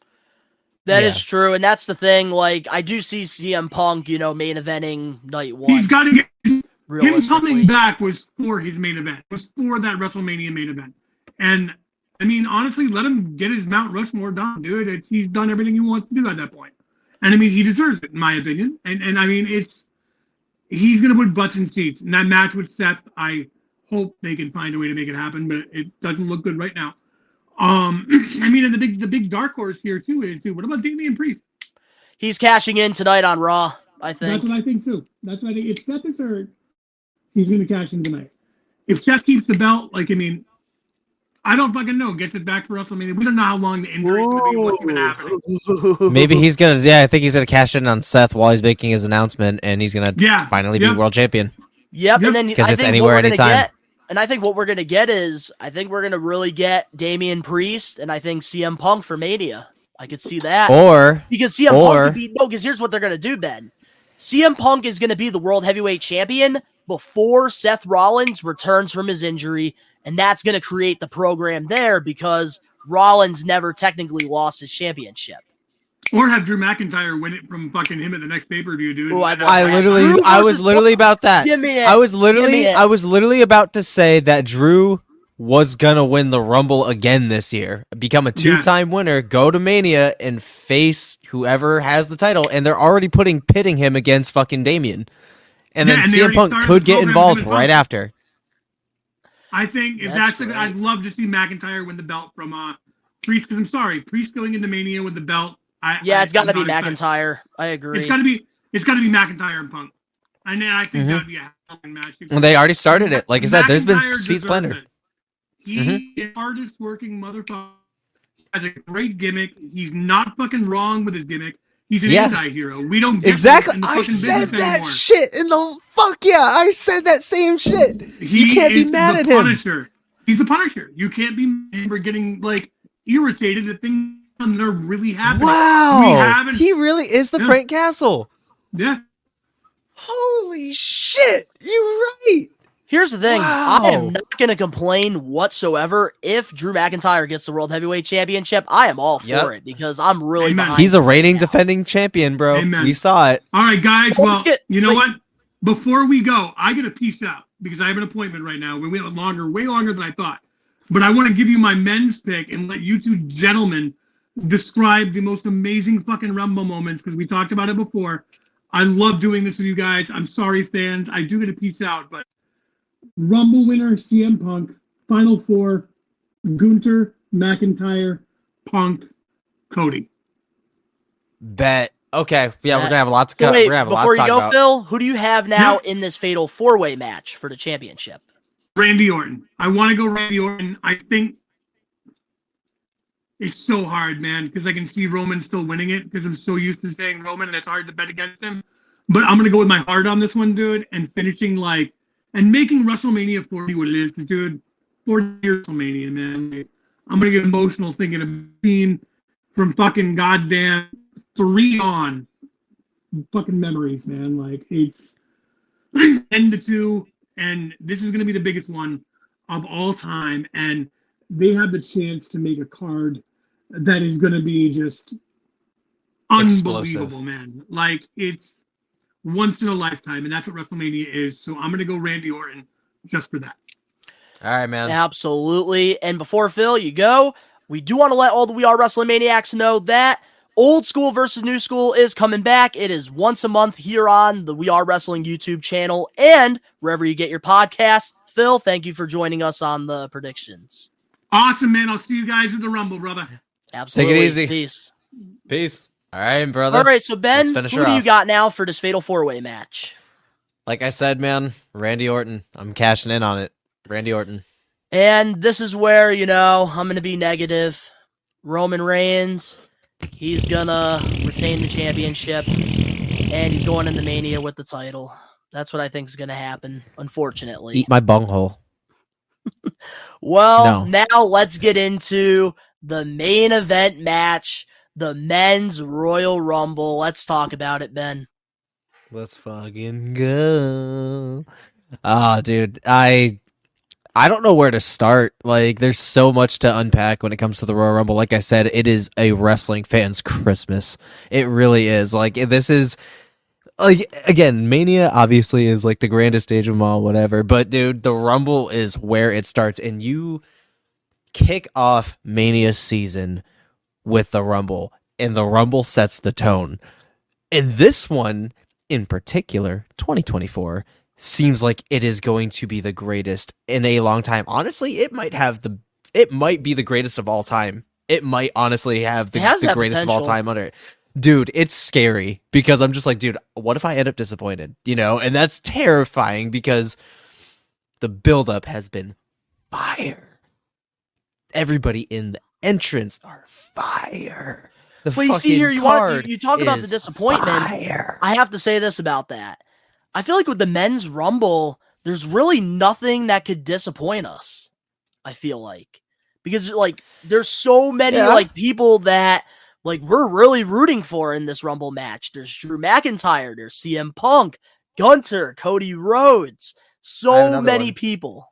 That yeah. is true, and that's the thing. Like, I do see C M Punk, you know, main eventing night one. He's got to get him coming back was for his main event. Was for that WrestleMania main event, and I mean, honestly, let him get his Mount Rushmore done, dude. It's, he's done everything he wants to do at that point, and I mean, he deserves it, in my opinion. And and I mean, it's he's gonna put butts in seats. And that match with Seth, I hope they can find a way to make it happen, but it doesn't look good right now. Um, I mean, and the big the big dark horse here too is, dude, what about Damian Priest? He's cashing in tonight on Raw, I think. That's what I think too. That's what I think. If Seth is hurt, he's going to cash in tonight. If Seth keeps the belt, like, I mean, I don't fucking know. Gets it back for WrestleMania. We don't know how long the injury's going to be. What's even happening? Maybe he's gonna. Yeah, I think he's gonna cash in on Seth while he's making his announcement, and he's gonna yeah. finally yep. be world champion. Yep, yep. And then because I it's think anywhere, what we're anytime. Get, and I think what we're gonna get is, I think we're gonna really get Damian Priest, and I think C M Punk for Mania. I could see that. Or because C M or, Punk could be no. Because here's what they're gonna do, Ben. C M Punk is gonna be the world heavyweight champion before Seth Rollins returns from his injury, and that's going to create the program there because Rollins never technically lost his championship. Or have Drew McIntyre win it from fucking him at the next pay-per-view, dude. Ooh, I, I literally, I was literally about that. Give me it. I was literally, it. I was literally about to say that Drew was gonna win the Rumble again this year, become a two-time yeah. winner, go to Mania and face whoever has the title, and they're already putting pitting him against fucking Damian. And yeah, then and C M Punk could get involved right after. I think if that's, that's a, I'd love to see McIntyre win the belt from uh, Priest, because I'm sorry, Priest going into Mania with the belt. I, yeah, I, it's got to be excited. McIntyre. I agree. It's got to be. It's got to be McIntyre and Punk, and then I think mm-hmm. that would be a fucking match. Well, they already started it. Like I said, there's been seats planted. He mm-hmm. is the hardest working motherfucker. He has a great gimmick. He's not fucking wrong with his gimmick. He's an yeah. anti-hero. We don't get exactly. I said that anymore. shit in the fuck yeah. I said that same shit. He you can't be mad the at him. Punisher. He's the Punisher. You can't be mad for getting like irritated at things that are really happening. Wow, we he really is the yeah. Frank Castle. Yeah. Holy shit! You're right. Here's the thing. Wow. I am not going to complain whatsoever if Drew McIntyre gets the World Heavyweight Championship. I am all for yep. it because I'm really Amen. behind He's a reigning now. defending champion, bro. Amen. We saw it. All right, guys. Well, Well, let's get- you know like- what? Before we go, I got to peace out because I have an appointment right now. We went longer, way longer than I thought. But I want to give you my men's pick and let you two gentlemen describe the most amazing fucking Rumble moments because we talked about it before. I love doing this with you guys. I'm sorry, fans. I do get to peace out, but Rumble winner C M Punk, Final Four, Gunther, McIntyre, Punk, Cody. Bet. Okay. Yeah, Bet. we're gonna have a lot to So cut. wait, we're gonna have a lot before to you talk go, about. Phil, who do you have now Yeah. in this fatal four-way match for the championship? Randy Orton. I want to go Randy Orton. I think it's so hard, man, because I can see Roman still winning it because I'm so used to saying Roman and it's hard to bet against him. But I'm going to go with my heart on this one, dude, and finishing like, and making WrestleMania forty what it is, dude. forty years WrestleMania, man. Like, I'm going to get emotional thinking of the scene from fucking goddamn three on. Fucking memories, man. Like, it's ten to two. And this is going to be the biggest one of all time. And they have the chance to make a card that is going to be just unbelievable, Explosive. man. Like, it's once in a lifetime. And that's what WrestleMania is. So I'm going to go Randy Orton just for that. All right, man. Absolutely. And before, Phil, you go, we do want to let all the We Are Wrestling Maniacs know that Old School versus New School is coming back. It is once a month here on the We Are Wrestling YouTube channel and wherever you get your podcasts. Phil, thank you for joining us on the predictions. Awesome, man. I'll see you guys at the Rumble, brother. Absolutely. Take it easy. Peace. Peace. All right, brother. All right, so Ben, who do off. you got now for this Fatal four-way match? Like I said, man, Randy Orton. I'm cashing in on it. Randy Orton. And this is where, you know, I'm going to be negative. Roman Reigns, he's going to retain the championship, and he's going into Mania with the title. That's what I think is going to happen, unfortunately. Eat my bunghole. Well, No. now let's get into the main event match, the Men's Royal Rumble. Let's talk about it, Ben. Let's fucking go. Ah, dude, I I don't know where to start. Like, there's so much to unpack when it comes to the Royal Rumble. Like I said, it is a wrestling fan's Christmas. It really is. Like, this is like, again, Mania obviously is like the grandest stage of them all, whatever. But dude, the Rumble is where it starts, and you kick off Mania season with the Rumble, and the Rumble sets the tone. And this one in particular, twenty twenty-four, seems like it is going to be the greatest in a long time. Honestly, it might have the it might be the greatest of all time. It might honestly have the, the greatest of all time under it. Dude, it's scary because I'm just like, dude, what if I end up disappointed? You know, and that's terrifying because the buildup has been fire. Everybody in the entrance are fire. The Well, you see here, you want you, you talk about the is disappointment. fire. I have to say this about that. I feel like with the Men's Rumble, there's really nothing that could disappoint us. I feel like because like there's so many Yeah. like people that like we're really rooting for in this Rumble match. There's Drew McIntyre, there's C M Punk, Gunter, Cody Rhodes, I have so another many one. people.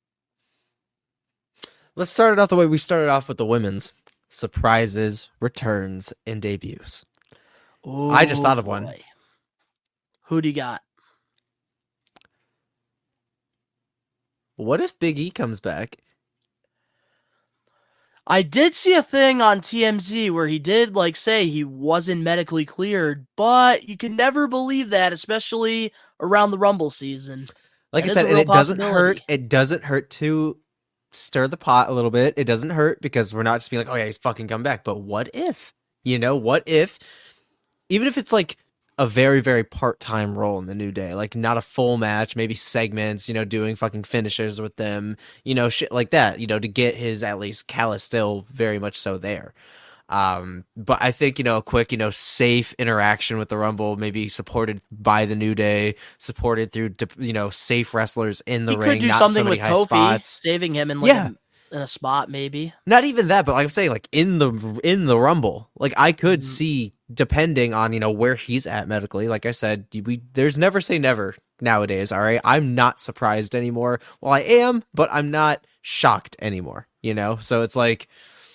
Let's start it off the way we started off with the women's. Surprises, returns, and debuts. I just thought of one. boy. Who do you got? What if Big E comes back? I did see a thing on T M Z where he did like say he wasn't medically cleared, but you can never believe that, especially around the Rumble season. Like That I is said, a and real it doesn't hurt. possibility. It doesn't hurt to stir the pot a little bit. It doesn't hurt because we're not just being like, oh yeah, he's fucking come back. But what if? You know, what if? Even if it's like a very, very part-time role in the New Day, like not a full match, maybe segments, you know, doing fucking finishers with them, you know, shit like that, you know, to get his at least Callus still very much so there. Um, but I think, you know, a quick, you know, safe interaction with the Rumble, maybe supported by the New Day, supported through, you know, safe wrestlers in the He ring, could do not something so many with high Kofi, spots. saving him in like Yeah. a, in a spot maybe. Not even that, but like I'm saying, like in the in the Rumble, like I could Mhm. see, depending on, you know, where he's at medically. Like I said, we there's never say never nowadays. All right, I'm not surprised anymore. Well, I am, but I'm not shocked anymore. You know, so it's like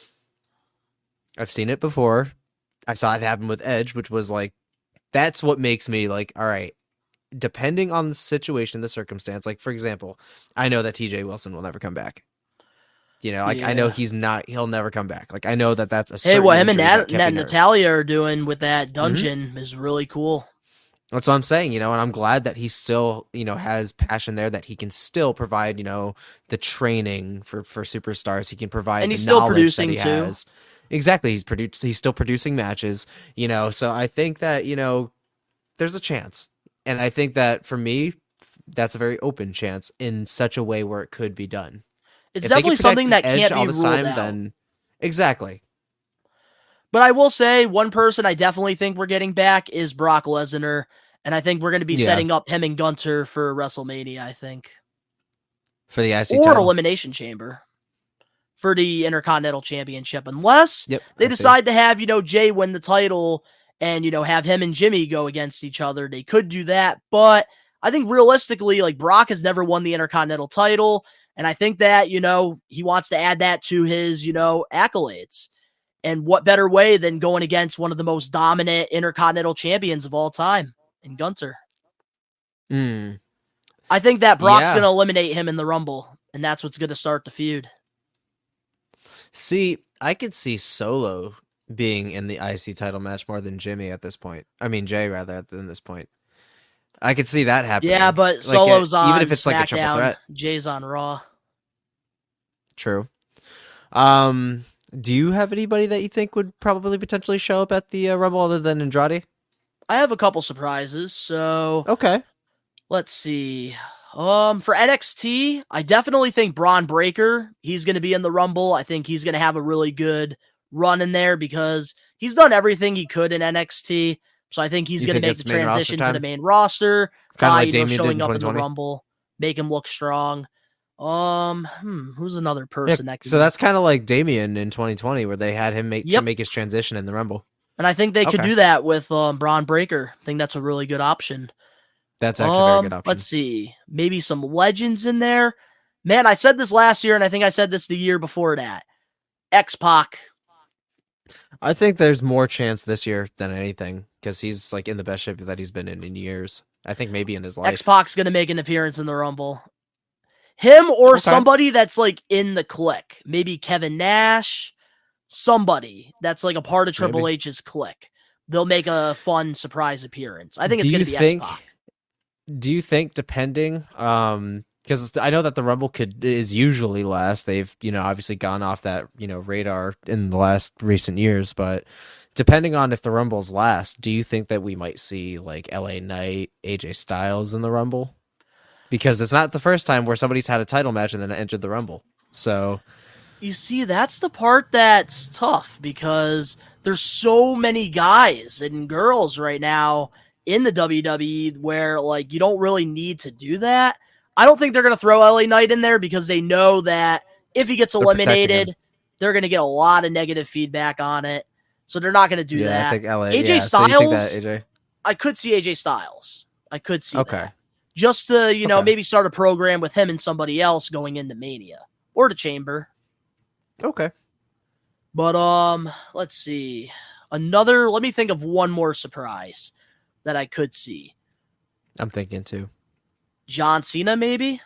I've seen it before. I saw it happen with Edge, which was like that's what makes me like, all right. Depending on the situation, the circumstance. Like for example, I know that T J Wilson will never come back. You know, like I know Yeah. he's not. He'll never come back. Like I know that that's a. Hey, certain what him and injury Nat- that can't Nat- be nursed. Natalia are doing with that Mm-hmm. dungeon is really cool. That's what I'm saying. You know, and I'm glad that he still, you know, has passion there. That he can still provide, you know, the training for for superstars. He can provide, And the he's still knowledge producing, that he too. has. Exactly, he's produced. He's still producing matches. You know, so I think that you know, there's a chance, and I think that for me, that's a very open chance in such a way where it could be done. It's If they can definitely something that protect can't Edge be all ruled the time, out. then exactly. But I will say one person I definitely think we're getting back is Brock Lesnar, and I think we're going to be Yeah. setting up him and Gunter for WrestleMania, I think. For the I C Or title. Elimination Chamber for the Intercontinental Championship, unless Yep. they I see. decide to have, you know, Jay win the title and, you know, have him and Jimmy go against each other. They could do that, but I think realistically, like Brock has never won the Intercontinental title, and I think that, you know, he wants to add that to his, you know, accolades. And what better way than going against one of the most dominant Intercontinental champions of all time in Gunter? Mm. I think that Brock's Yeah. going to eliminate him in the Rumble, and that's what's going to start the feud. See, I could see Solo being in the I C title match more than Jimmy at this point. I mean, Jay rather at this point. I could see that happening. Yeah, but like Solo's a, on even if it's SmackDown, like a triple threat. Jay's on Raw. True. Um, do you have anybody that you think would probably potentially show up at the uh, Rumble other than Andrade? I have a couple surprises. So okay, let's see. Um, for N X T, I definitely think Braun Breaker. He's going to be in the Rumble. I think he's going to have a really good run in there because he's done everything he could in N X T. So I think he's going to make the transition to the main roster. Kind of uh, like you Damian know, did showing in up in twenty the twenty. Rumble, make him look strong. Um, hmm, who's another person Yeah, that could so be- that's kind of like Damian in twenty twenty, where they had him make Yep. to make his transition in the Rumble. And I think they could Okay. do that with um, Braun Breaker. I think that's a really good option. That's actually um, a very good option. Let's see. Maybe some legends in there. Man, I said this last year, and I think I said this the year before that. X-Pac. I think there's more chance this year than anything because he's like in the best shape that he's been in in years. I think maybe in his life. X-Pac's going to make an appearance in the Rumble. Him or Okay. somebody that's like in the clique. Maybe Kevin Nash. Somebody that's like a part of Triple Maybe. H's clique. They'll make a fun surprise appearance. I think Do it's going you to be think- X-Pac. Do you think, depending, um, because I know that the Rumble could is usually last. They've, you know, obviously gone off that, you know, radar in the last recent years, but depending on if the Rumble's last, do you think that we might see like L A Knight, A J Styles in the Rumble? Because it's not the first time where somebody's had a title match and then entered the Rumble. So You see, that's the part that's tough because there's so many guys and girls right now in the W W E where like you don't really need to do that. I don't think they're going to throw L A Knight in there because they know that if he gets They're protecting eliminated, him. they're going to get a lot of negative feedback on it. So they're not going to do yeah, that. I think L A. A J yeah, so you think Styles? that, A J? I could see A J Styles. I could see Okay. that. Just to, you know, Okay. maybe start a program with him and somebody else going into Mania or the Chamber. Okay. But um, let's see. Another, let me think of one more surprise that I could see. I'm thinking too. John Cena, maybe?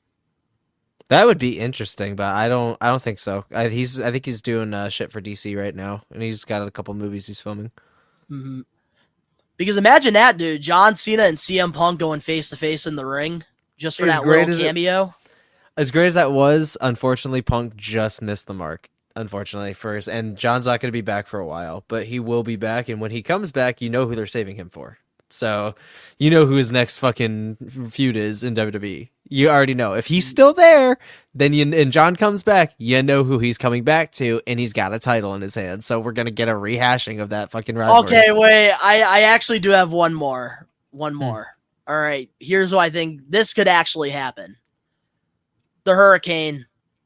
That would be interesting, but I don't. I don't think so. I, he's. I think he's doing uh, shit for D C right now, and he's got a couple movies he's filming. hmm Because imagine that, dude. John Cena and C M Punk going face to face in the ring just for As that great little as it- cameo. As great as that was, unfortunately, Punk just missed the mark. Unfortunately, first, and John's not going to be back for a while, but he will be back. And when he comes back, you know who they're saving him for. So, you know who his next fucking feud is in W W E. You already know. If he's still there, then you and John comes back, you know who he's coming back to, and he's got a title in his hand. So we're gonna get a rehashing of that fucking rivalry. Okay, wait. I, I actually do have one more. Hmm. One more. All right. Here's what I think this could actually happen. The Hurricane.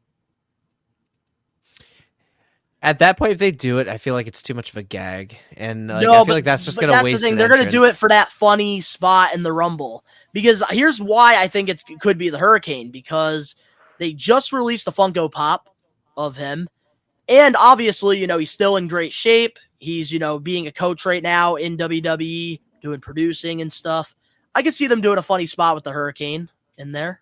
At that point, if they do it, I feel like it's too much of a gag, and like, no, I feel but, like that's just but gonna that's waste. the thing. an They're gonna entrant. do it for that funny spot in the Rumble. Because here's why I think it's, it could be the Hurricane. Because they just released a Funko Pop of him. And obviously, you know, he's still in great shape. He's, you know, being a coach right now in W W E, doing producing and stuff. I could see them doing a funny spot with the Hurricane in there.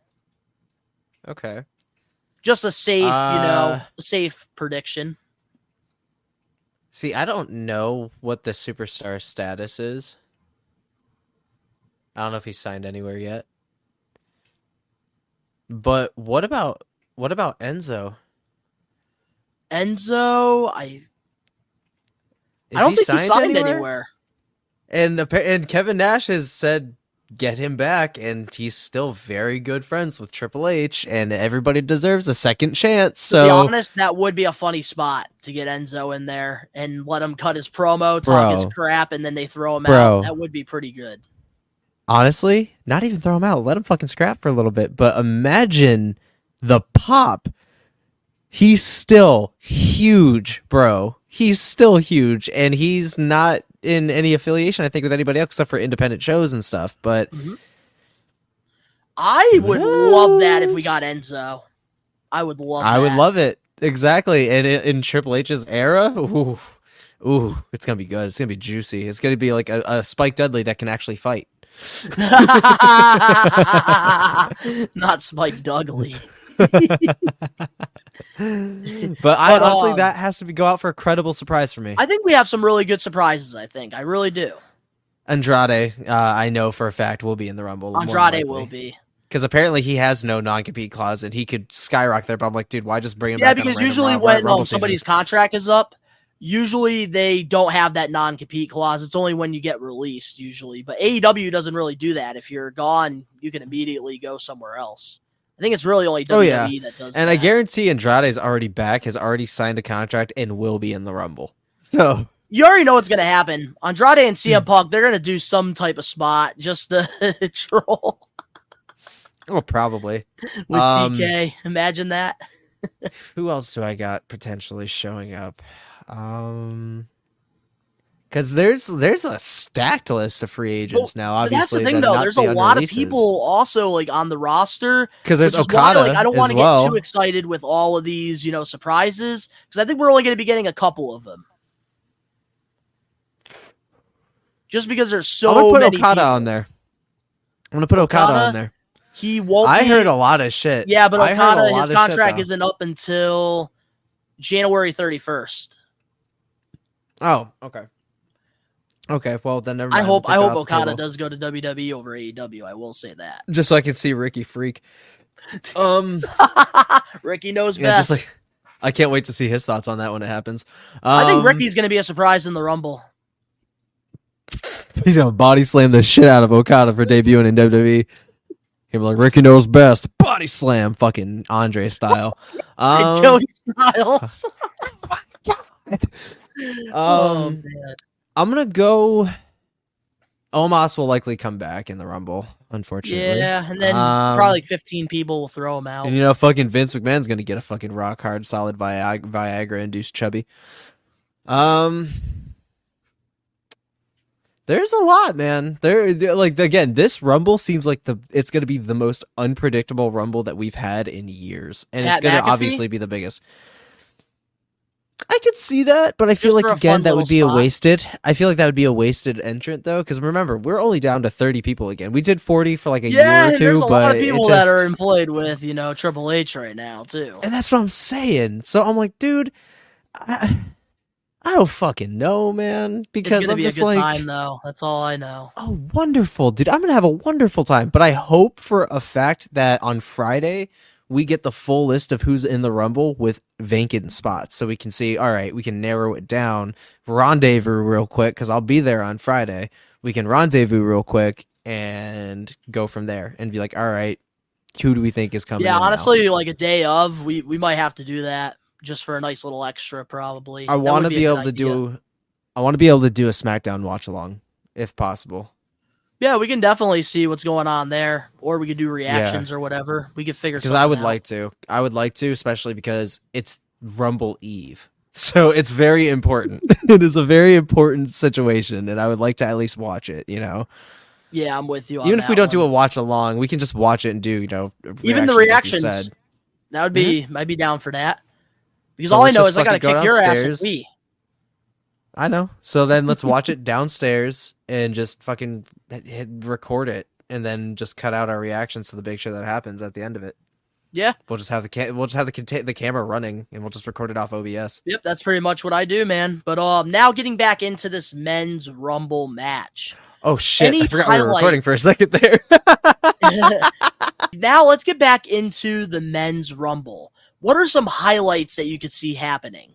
Okay. Just a safe, Uh, you know, a safe prediction. See, I don't know what the superstar status is. I don't know if he's signed anywhere yet. But what about what about Enzo? Enzo, I Is I don't he think signed he's signed anywhere? anywhere. And appa- and Kevin Nash has said get him back, and he's still very good friends with Triple H, and everybody deserves a second chance. To be So honest, that would be a funny spot to get Enzo in there and let him cut his promo, talk his Bro. crap, and then they throw him Bro. out. That would be pretty good. honestly, not even throw him out. Let him fucking scrap for a little bit. But imagine the pop. He's still huge, bro. He's still huge, and he's not in any affiliation, I think, with anybody else except for independent shows and stuff. But I would love that if we knows? got Enzo. I would love I that. would love it. Exactly. And in, in Triple H's era, ooh, ooh, it's going to be good. It's going to be juicy. It's going to be like a, a Spike Dudley that can actually fight. Not Spike Dudley. But I But, honestly, um, that has to be, go out for a credible surprise for me. I think we have some really good surprises. I think I really do. Andrade, uh, I know for a fact will be in the Rumble. more than Andrade likely. will be. Because apparently he has no non-compete clause and he could skyrocket there. But I'm like, dude, why just bring him Yeah, back? because on a usually random when Rumble um, somebody's contract is up, usually they don't have that non-compete clause. It's only when you get released, usually. But A E W doesn't really do that. If you're gone, you can immediately go somewhere else. I think it's really only Oh, W yeah. W E that does And that. I guarantee Andrade is already back, has already signed a contract, and will be in the Rumble. So You already know what's going to happen. Andrade and Hmm. C M Punk, they're going to do some type of spot just to troll oh, probably. with Um, T K. Imagine that. Who else do I got potentially showing up? Um, because there's there's a stacked list of free agents now. But that's the Obviously, thing, that though. not There's the a lot of unreleases. people also like on the roster. Because there's which is why, Okada like, I don't want as to well. get too excited with all of these, you know, surprises because I think we're only going to be getting a couple of them. Just because there's so I'm gonna put many Okada people. on there. I'm gonna put Okada, Okada? on there. He won't. I be- heard a lot of shit. Yeah, but I heard a Okada, lot his of contract shit, though. isn't up until January thirty-first. Oh, okay. Okay, well then never I mind. hope We'll I take it hope off the Okada table. does go to W W E over A E W. I will say that. Just so I can see Ricky Freak. Um, Ricky knows yeah, best. just like I can't wait to see his thoughts on that when it happens. Um, I think Ricky's going to be a surprise in the Rumble. he's gonna body slam the shit out of Okada for debuting in W W E. He'll be like, Ricky knows best. Body slam, fucking Andre style. Um, Joey Styles. oh um, man. I'm gonna go. Omos will likely come back in the Rumble, unfortunately. Yeah, and then Um, probably like fifteen people will throw him out. And you know, fucking Vince McMahon's gonna get a fucking rock hard, solid Viag- Viagra induced chubby. Um, there's a lot, man. There, there- like again, this Rumble seems like the it's gonna be the most unpredictable Rumble that we've had in years, and Pat it's gonna McAfee? obviously be the biggest. I could see that, but I feel Just for like a again fun that little would be spot. a wasted. I feel like that would be a wasted entrant though, because remember we're only down to thirty people again. We did forty for like a yeah, year or and two, there's a but lot of it people just, that are employed with, you know, Triple H right now too. and that's what I'm saying. So I'm like, dude, I, I don't fucking know, man, It's because gonna I'm be a just good like, time though. That's all I know. oh, wonderful, dude. I'm gonna have a wonderful time. But I hope for a fact that on Friday we get the full list of who's in the Rumble with vacant spots, so we can see. All right, we can narrow it down, rendezvous real quick because I'll be there on Friday. We can rendezvous real quick and go from there, and be like, all right, who do we think is coming? Yeah, in now? honestly, like a day of, we we might have to do that just for a nice little extra, probably. I That want would to a be good able to idea. do. I want to be able to do a SmackDown watch along, if possible. Yeah, we can definitely see what's going on there, or we could do reactions or whatever. We could figure. Because I would something out. like to. I would like to, especially because it's Rumble Eve. So it's very important. It is a very important situation, and I would like to at least watch it, you know? Yeah, I'm with you. On Even if we that don't do a one. watch along, we can just watch it and do, you know, even the like you reactions, said. that would be. I'd be down for that. Because So all I let's know just is I gotta fucking go kick your ass downstairs. at Wii. I know. So then let's watch it downstairs and just fucking hit, hit, record it, and then just cut out our reactions to the big show that happens at the end of it. Yeah. We'll just have the ca- we'll just have the conta- the camera running, and we'll just record it off O B S. Yep, that's pretty much what I do, man. But um, now getting back into this men's Rumble match. Oh shit! Any I forgot we were highlight- recording for a second there. Now let's get back into the men's Rumble. What are some highlights that you could see happening?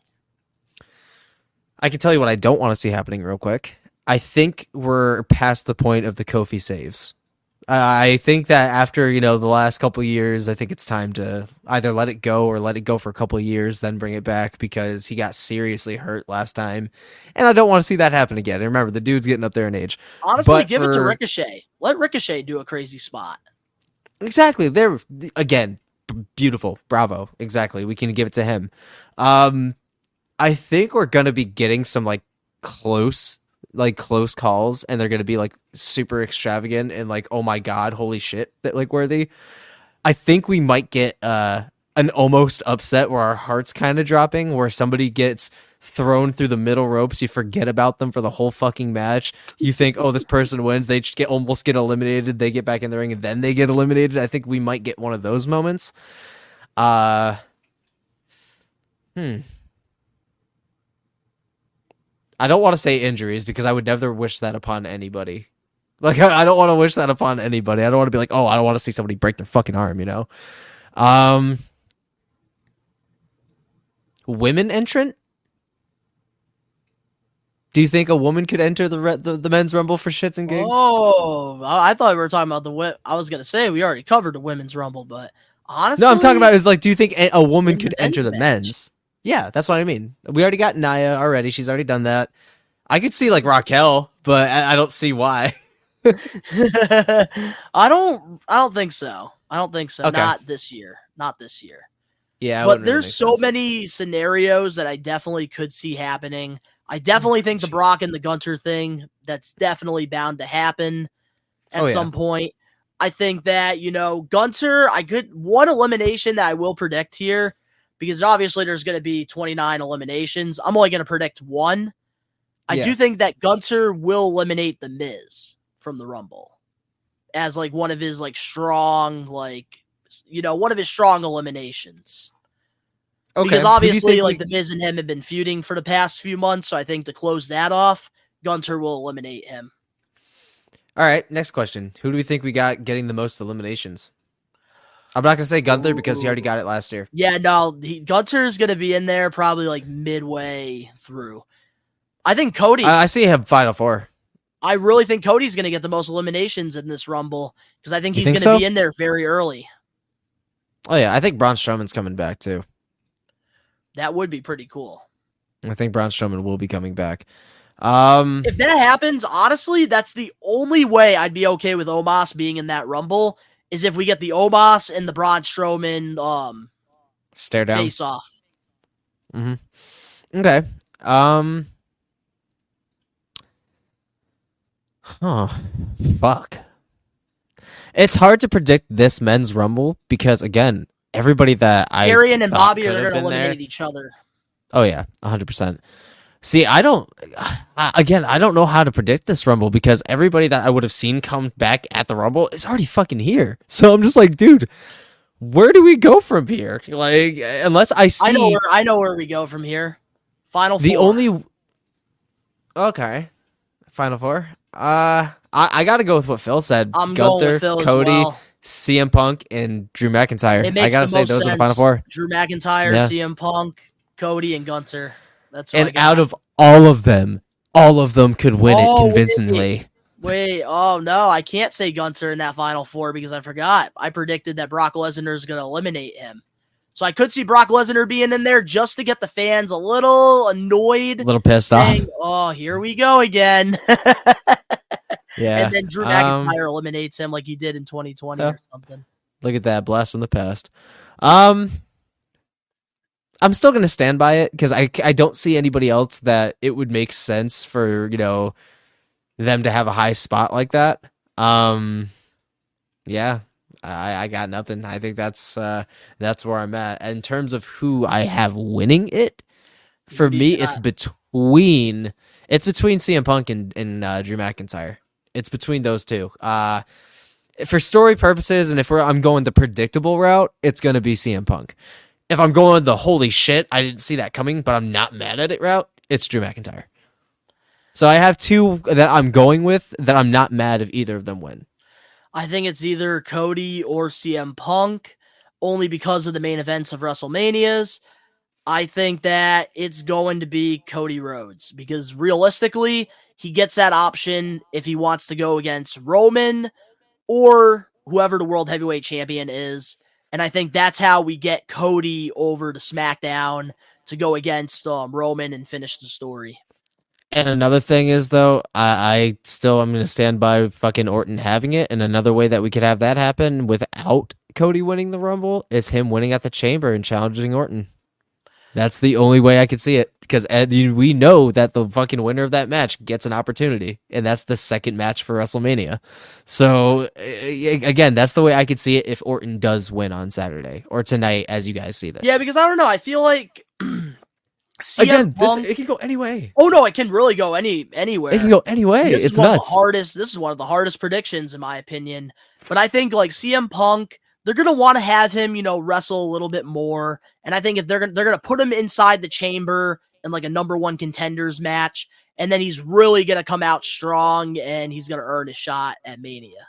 I can tell you what I don't want to see happening real quick. I think we're past the point of the Kofi saves. Uh, I think that after, you know, the last couple of years, I think it's time to either let it go or let it go for a couple of years, then bring it back, because he got seriously hurt last time. And I don't want to see that happen again. And remember, the dude's getting up there in age. Honestly, But give it to for- Ricochet. Let Ricochet do a crazy spot. Exactly. There again, b- beautiful. Bravo. Exactly. We can give it to him. Um, I think we're gonna be getting some like close, like close calls, and they're gonna be like super extravagant and like, oh my god, holy shit, that like worthy. I think we might get uh an almost upset where our heart's kind of dropping, where somebody gets thrown through the middle ropes, you forget about them for the whole fucking match. You think, oh, this person wins, they just get almost get eliminated, they get back in the ring, and then they get eliminated. I think we might get one of those moments. Uh, hmm. I don't want to say injuries because I would never wish that upon anybody. Like, I, I don't want to wish that upon anybody. I don't want to be like, oh, I don't want to see somebody break their fucking arm, you know? Um, women entrant? Do you think a woman could enter the re- the, the men's rumble for shits and gigs? Oh, I I thought we were talking about the. wi- I was gonna say we already covered the women's rumble, but honestly, No, I'm talking about is like, do you think a, a woman in the could enter men's the match. men's? Yeah, that's what I mean. We already got Nia already. She's already done that. I could see like Raquel, but I, I don't see why. I don't. I don't think so. I don't think so. Okay. Not this year. Not this year. Yeah, it But wouldn't really there's make so sense. many scenarios that I definitely could see happening. I definitely think the Brock and the Gunter thing, that's definitely bound to happen at Oh, yeah. some point. I think that, you know, Gunter, I could one elimination that I will predict here, because obviously there's going to be twenty-nine eliminations. I'm only going to predict one. I Yeah. do think that Gunter will eliminate the Miz from the Rumble as like one of his like strong, like, you know, one of his strong eliminations. Okay. Because Who do you obviously, think like we- the Miz and him have been feuding for the past few months, so I think to close that off, Gunter will eliminate him. All right, next question. Who do we think we got getting the most eliminations? I'm not gonna say Gunther because he already got it last year. Yeah, no, he, Gunter's gonna be in there probably like midway through. I think Cody. I, I see him Final Four. I really think Cody's gonna get the most eliminations in this Rumble because I think You he's think gonna so? be in there very early. Oh yeah, I think Braun Strowman's coming back too. That would be pretty cool. I think Braun Strowman will be coming back. Um, If that happens, honestly, that's the only way I'd be okay with Omos being in that Rumble is if we get the Omos and the Braun Strowman um stare down. face off. Mm-hmm. Okay. Um. Huh. Fuck. It's hard to predict this men's rumble because again, everybody that I Arian and thought Bobby could are have going to been there- eliminate each other. Oh yeah, one hundred percent. See, I don't. Uh, again, I don't know how to predict this rumble because everybody that I would have seen come back at the rumble is already fucking here. So I'm just like, dude, where do we go from here? Like, unless I see I know where I know where we go from here. Final the four. only. Okay, Final Four. Uh, I, I got to go with what Phil said. I'm going Gunther, with Phil as Cody, well. C M Punk, and Drew McIntyre. It makes I gotta the say most those are the sense. Final Four. Drew McIntyre, Yeah. C M Punk, Cody, and Gunter. That's what I And got. out of all of them, all of them could win Oh, it wait. convincingly. Wait, oh no, I can't say Gunter in that Final Four because I forgot. I predicted that Brock Lesnar is going to eliminate him. So I could see Brock Lesnar being in there just to get the fans a little annoyed. A little pissed off. saying, oh, here we go again. Yeah. And then Drew Um, McIntyre eliminates him like he did in twenty twenty Yeah. or something. Look at that blast from the past. Um, I'm still gonna stand by it because I I don't see anybody else that it would make sense for you know them to have a high spot like that. Um, yeah, I I got nothing. I think that's uh that's where I'm at in terms of who I have winning it. For Who do me, you it's got? between it's between C M Punk and and uh, Drew McIntyre. It's between those two. Uh, for story purposes, and if we're, I'm going the predictable route, it's going to be C M Punk. If I'm going the holy shit, I didn't see that coming, but I'm not mad at it route, it's Drew McIntyre. So I have two that I'm going with that I'm not mad if either of them win. I think it's either Cody or C M Punk, only because of the main events of WrestleManias. I think that it's going to be Cody Rhodes because realistically, he gets that option if he wants to go against Roman or whoever the World Heavyweight Champion is. And I think that's how we get Cody over to SmackDown to go against um, Roman and finish the story. And another thing is, though, I, I still am going to stand by fucking Orton having it. And another way that we could have that happen without Cody winning the Rumble is him winning at the Chamber and challenging Orton. That's the only way I could see it. Because we know that the fucking winner of that match gets an opportunity. And that's the second match for WrestleMania. So, again, that's the way I could see it if Orton does win on Saturday. Or tonight, as you guys see this. Yeah, because I don't know. I feel like... C M Again, this, Punk- it can go any way. Oh no, it can really go any anywhere. It can go any way. This It's is one nuts. Of the hardest. This is one of the hardest predictions in my opinion. But I think like C M Punk they're going to want to have him, you know, wrestle a little bit more. And I think if they're going to, they're going to put him inside the chamber in like a number one contenders match, and then he's really going to come out strong and he's going to earn a shot at Mania.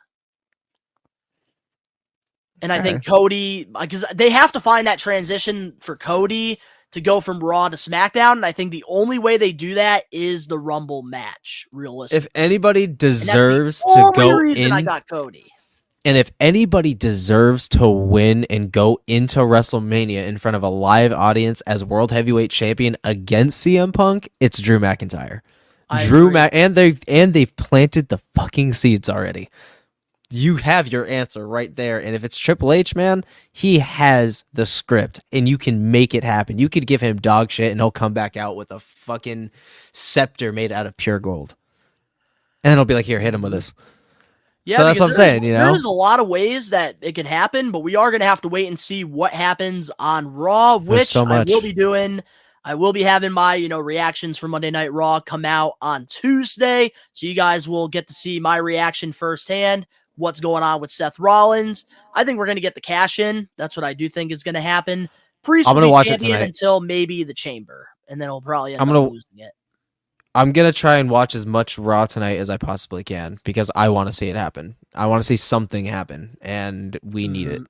And I think Cody, because they have to find that transition for Cody to go from Raw to SmackDown. And I think the only way they do that is the Rumble match, realistically. If anybody deserves and that's the to only go reason in, I got Cody. And if anybody deserves to win and go into WrestleMania in front of a live audience as World Heavyweight Champion against C M Punk, it's Drew McIntyre. I Drew agree. Mac, and they've and they've planted the fucking seeds already. You have your answer right there. And if it's Triple H, man, he has the script and you can make it happen. You could give him dog shit and he'll come back out with a fucking scepter made out of pure gold. And then he'll be like, here, hit him with this. Yeah, so that's what I'm there's- saying, you know? There's a lot of ways that it could happen, but we are going to have to wait and see what happens on Raw, which so I much. will be doing. I will be having my, you know, reactions for Monday Night Raw come out on Tuesday. So you guys will get to see my reaction firsthand. What's going on with Seth Rollins. I think we're going to get the cash in. That's what I do think is going to happen. Priest I'm will gonna be watch it champion tonight. until maybe the Chamber, and then he'll probably end I'm up gonna- losing it. I'm going to try and watch as much Raw tonight as I possibly can because I want to see it happen. I want to see something happen, and we need it.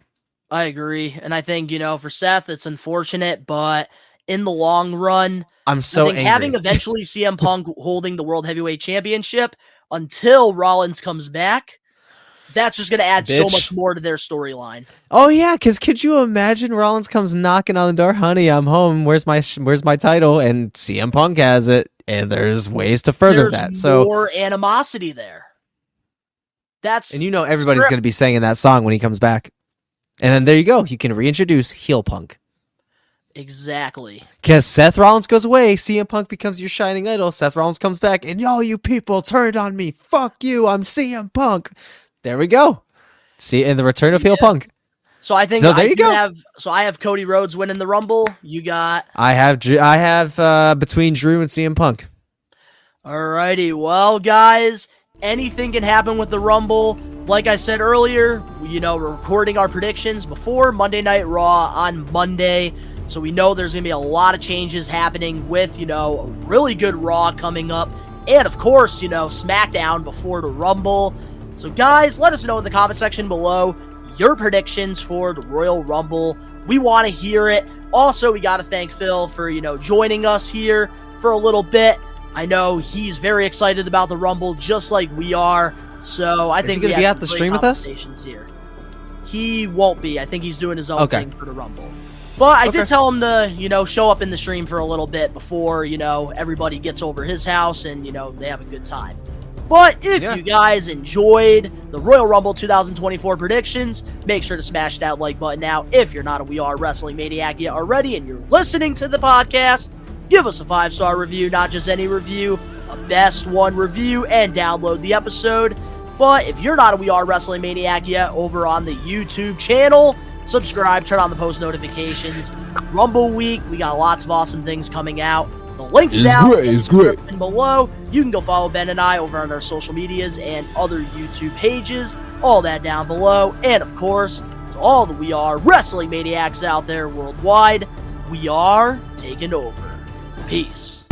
I agree. And I think, you know, for Seth, it's unfortunate, but in the long run, I'm so I think angry. having eventually C M Punk holding the World Heavyweight Championship until Rollins comes back, that's just going to add so Bitch. much more to their storyline. Oh yeah, because could you imagine Rollins comes knocking on the door, honey, I'm home. Where's my sh- Where's my title? And C M Punk has it, and there's ways to further There's that. So, more animosity there. That's and you know everybody's Script. going to be singing that song when he comes back, and then there you go. You can reintroduce heel Punk exactly. because Seth Rollins goes away. C M Punk becomes your shining idol. Seth Rollins comes back, and y'all, you people turned on me. Fuck you. I'm C M Punk. There we go. See, and the return of heel Yeah. Punk. So I think So there I you do go. have so I have Cody Rhodes winning the Rumble. You got I have Dr- I have uh, between Drew and C M Punk. Alrighty, well, guys, anything can happen with the Rumble. Like I said earlier, you know, we're recording our predictions before Monday Night Raw on Monday, so we know there's going to be a lot of changes happening with, you know, a really good Raw coming up, and of course, you know, SmackDown before the Rumble. So, guys, let us know in the comment section below your predictions for the Royal Rumble. We want to hear it. Also, we got to thank Phil for, you know, joining us here for a little bit. I know he's very excited about the Rumble, just like we are. So I Is think he gonna we be have at the some stream great with us? conversations here. He won't be. I think he's doing his own Okay. thing for the Rumble. But I Okay. did tell him to, you know, show up in the stream for a little bit before, you know, everybody gets over his house and, you know, they have a good time. But if Yeah. you guys enjoyed the Royal Rumble twenty twenty-four predictions, make sure to smash that like button now. If you're not a We Are Wrestling Maniac yet already and you're listening to the podcast, give us a five-star review, not just any review, a best one review, and download the episode. But if you're not a We Are Wrestling Maniac yet over on the YouTube channel, subscribe, turn on the post notifications. Rumble Week, we got lots of awesome things coming out. The links It's down great, in the it's great. description below. You can go follow Ben and I over on our social medias and other YouTube pages. All that down below. And of course, to all the We Are Wrestling Maniacs out there worldwide, we are taking over. Peace.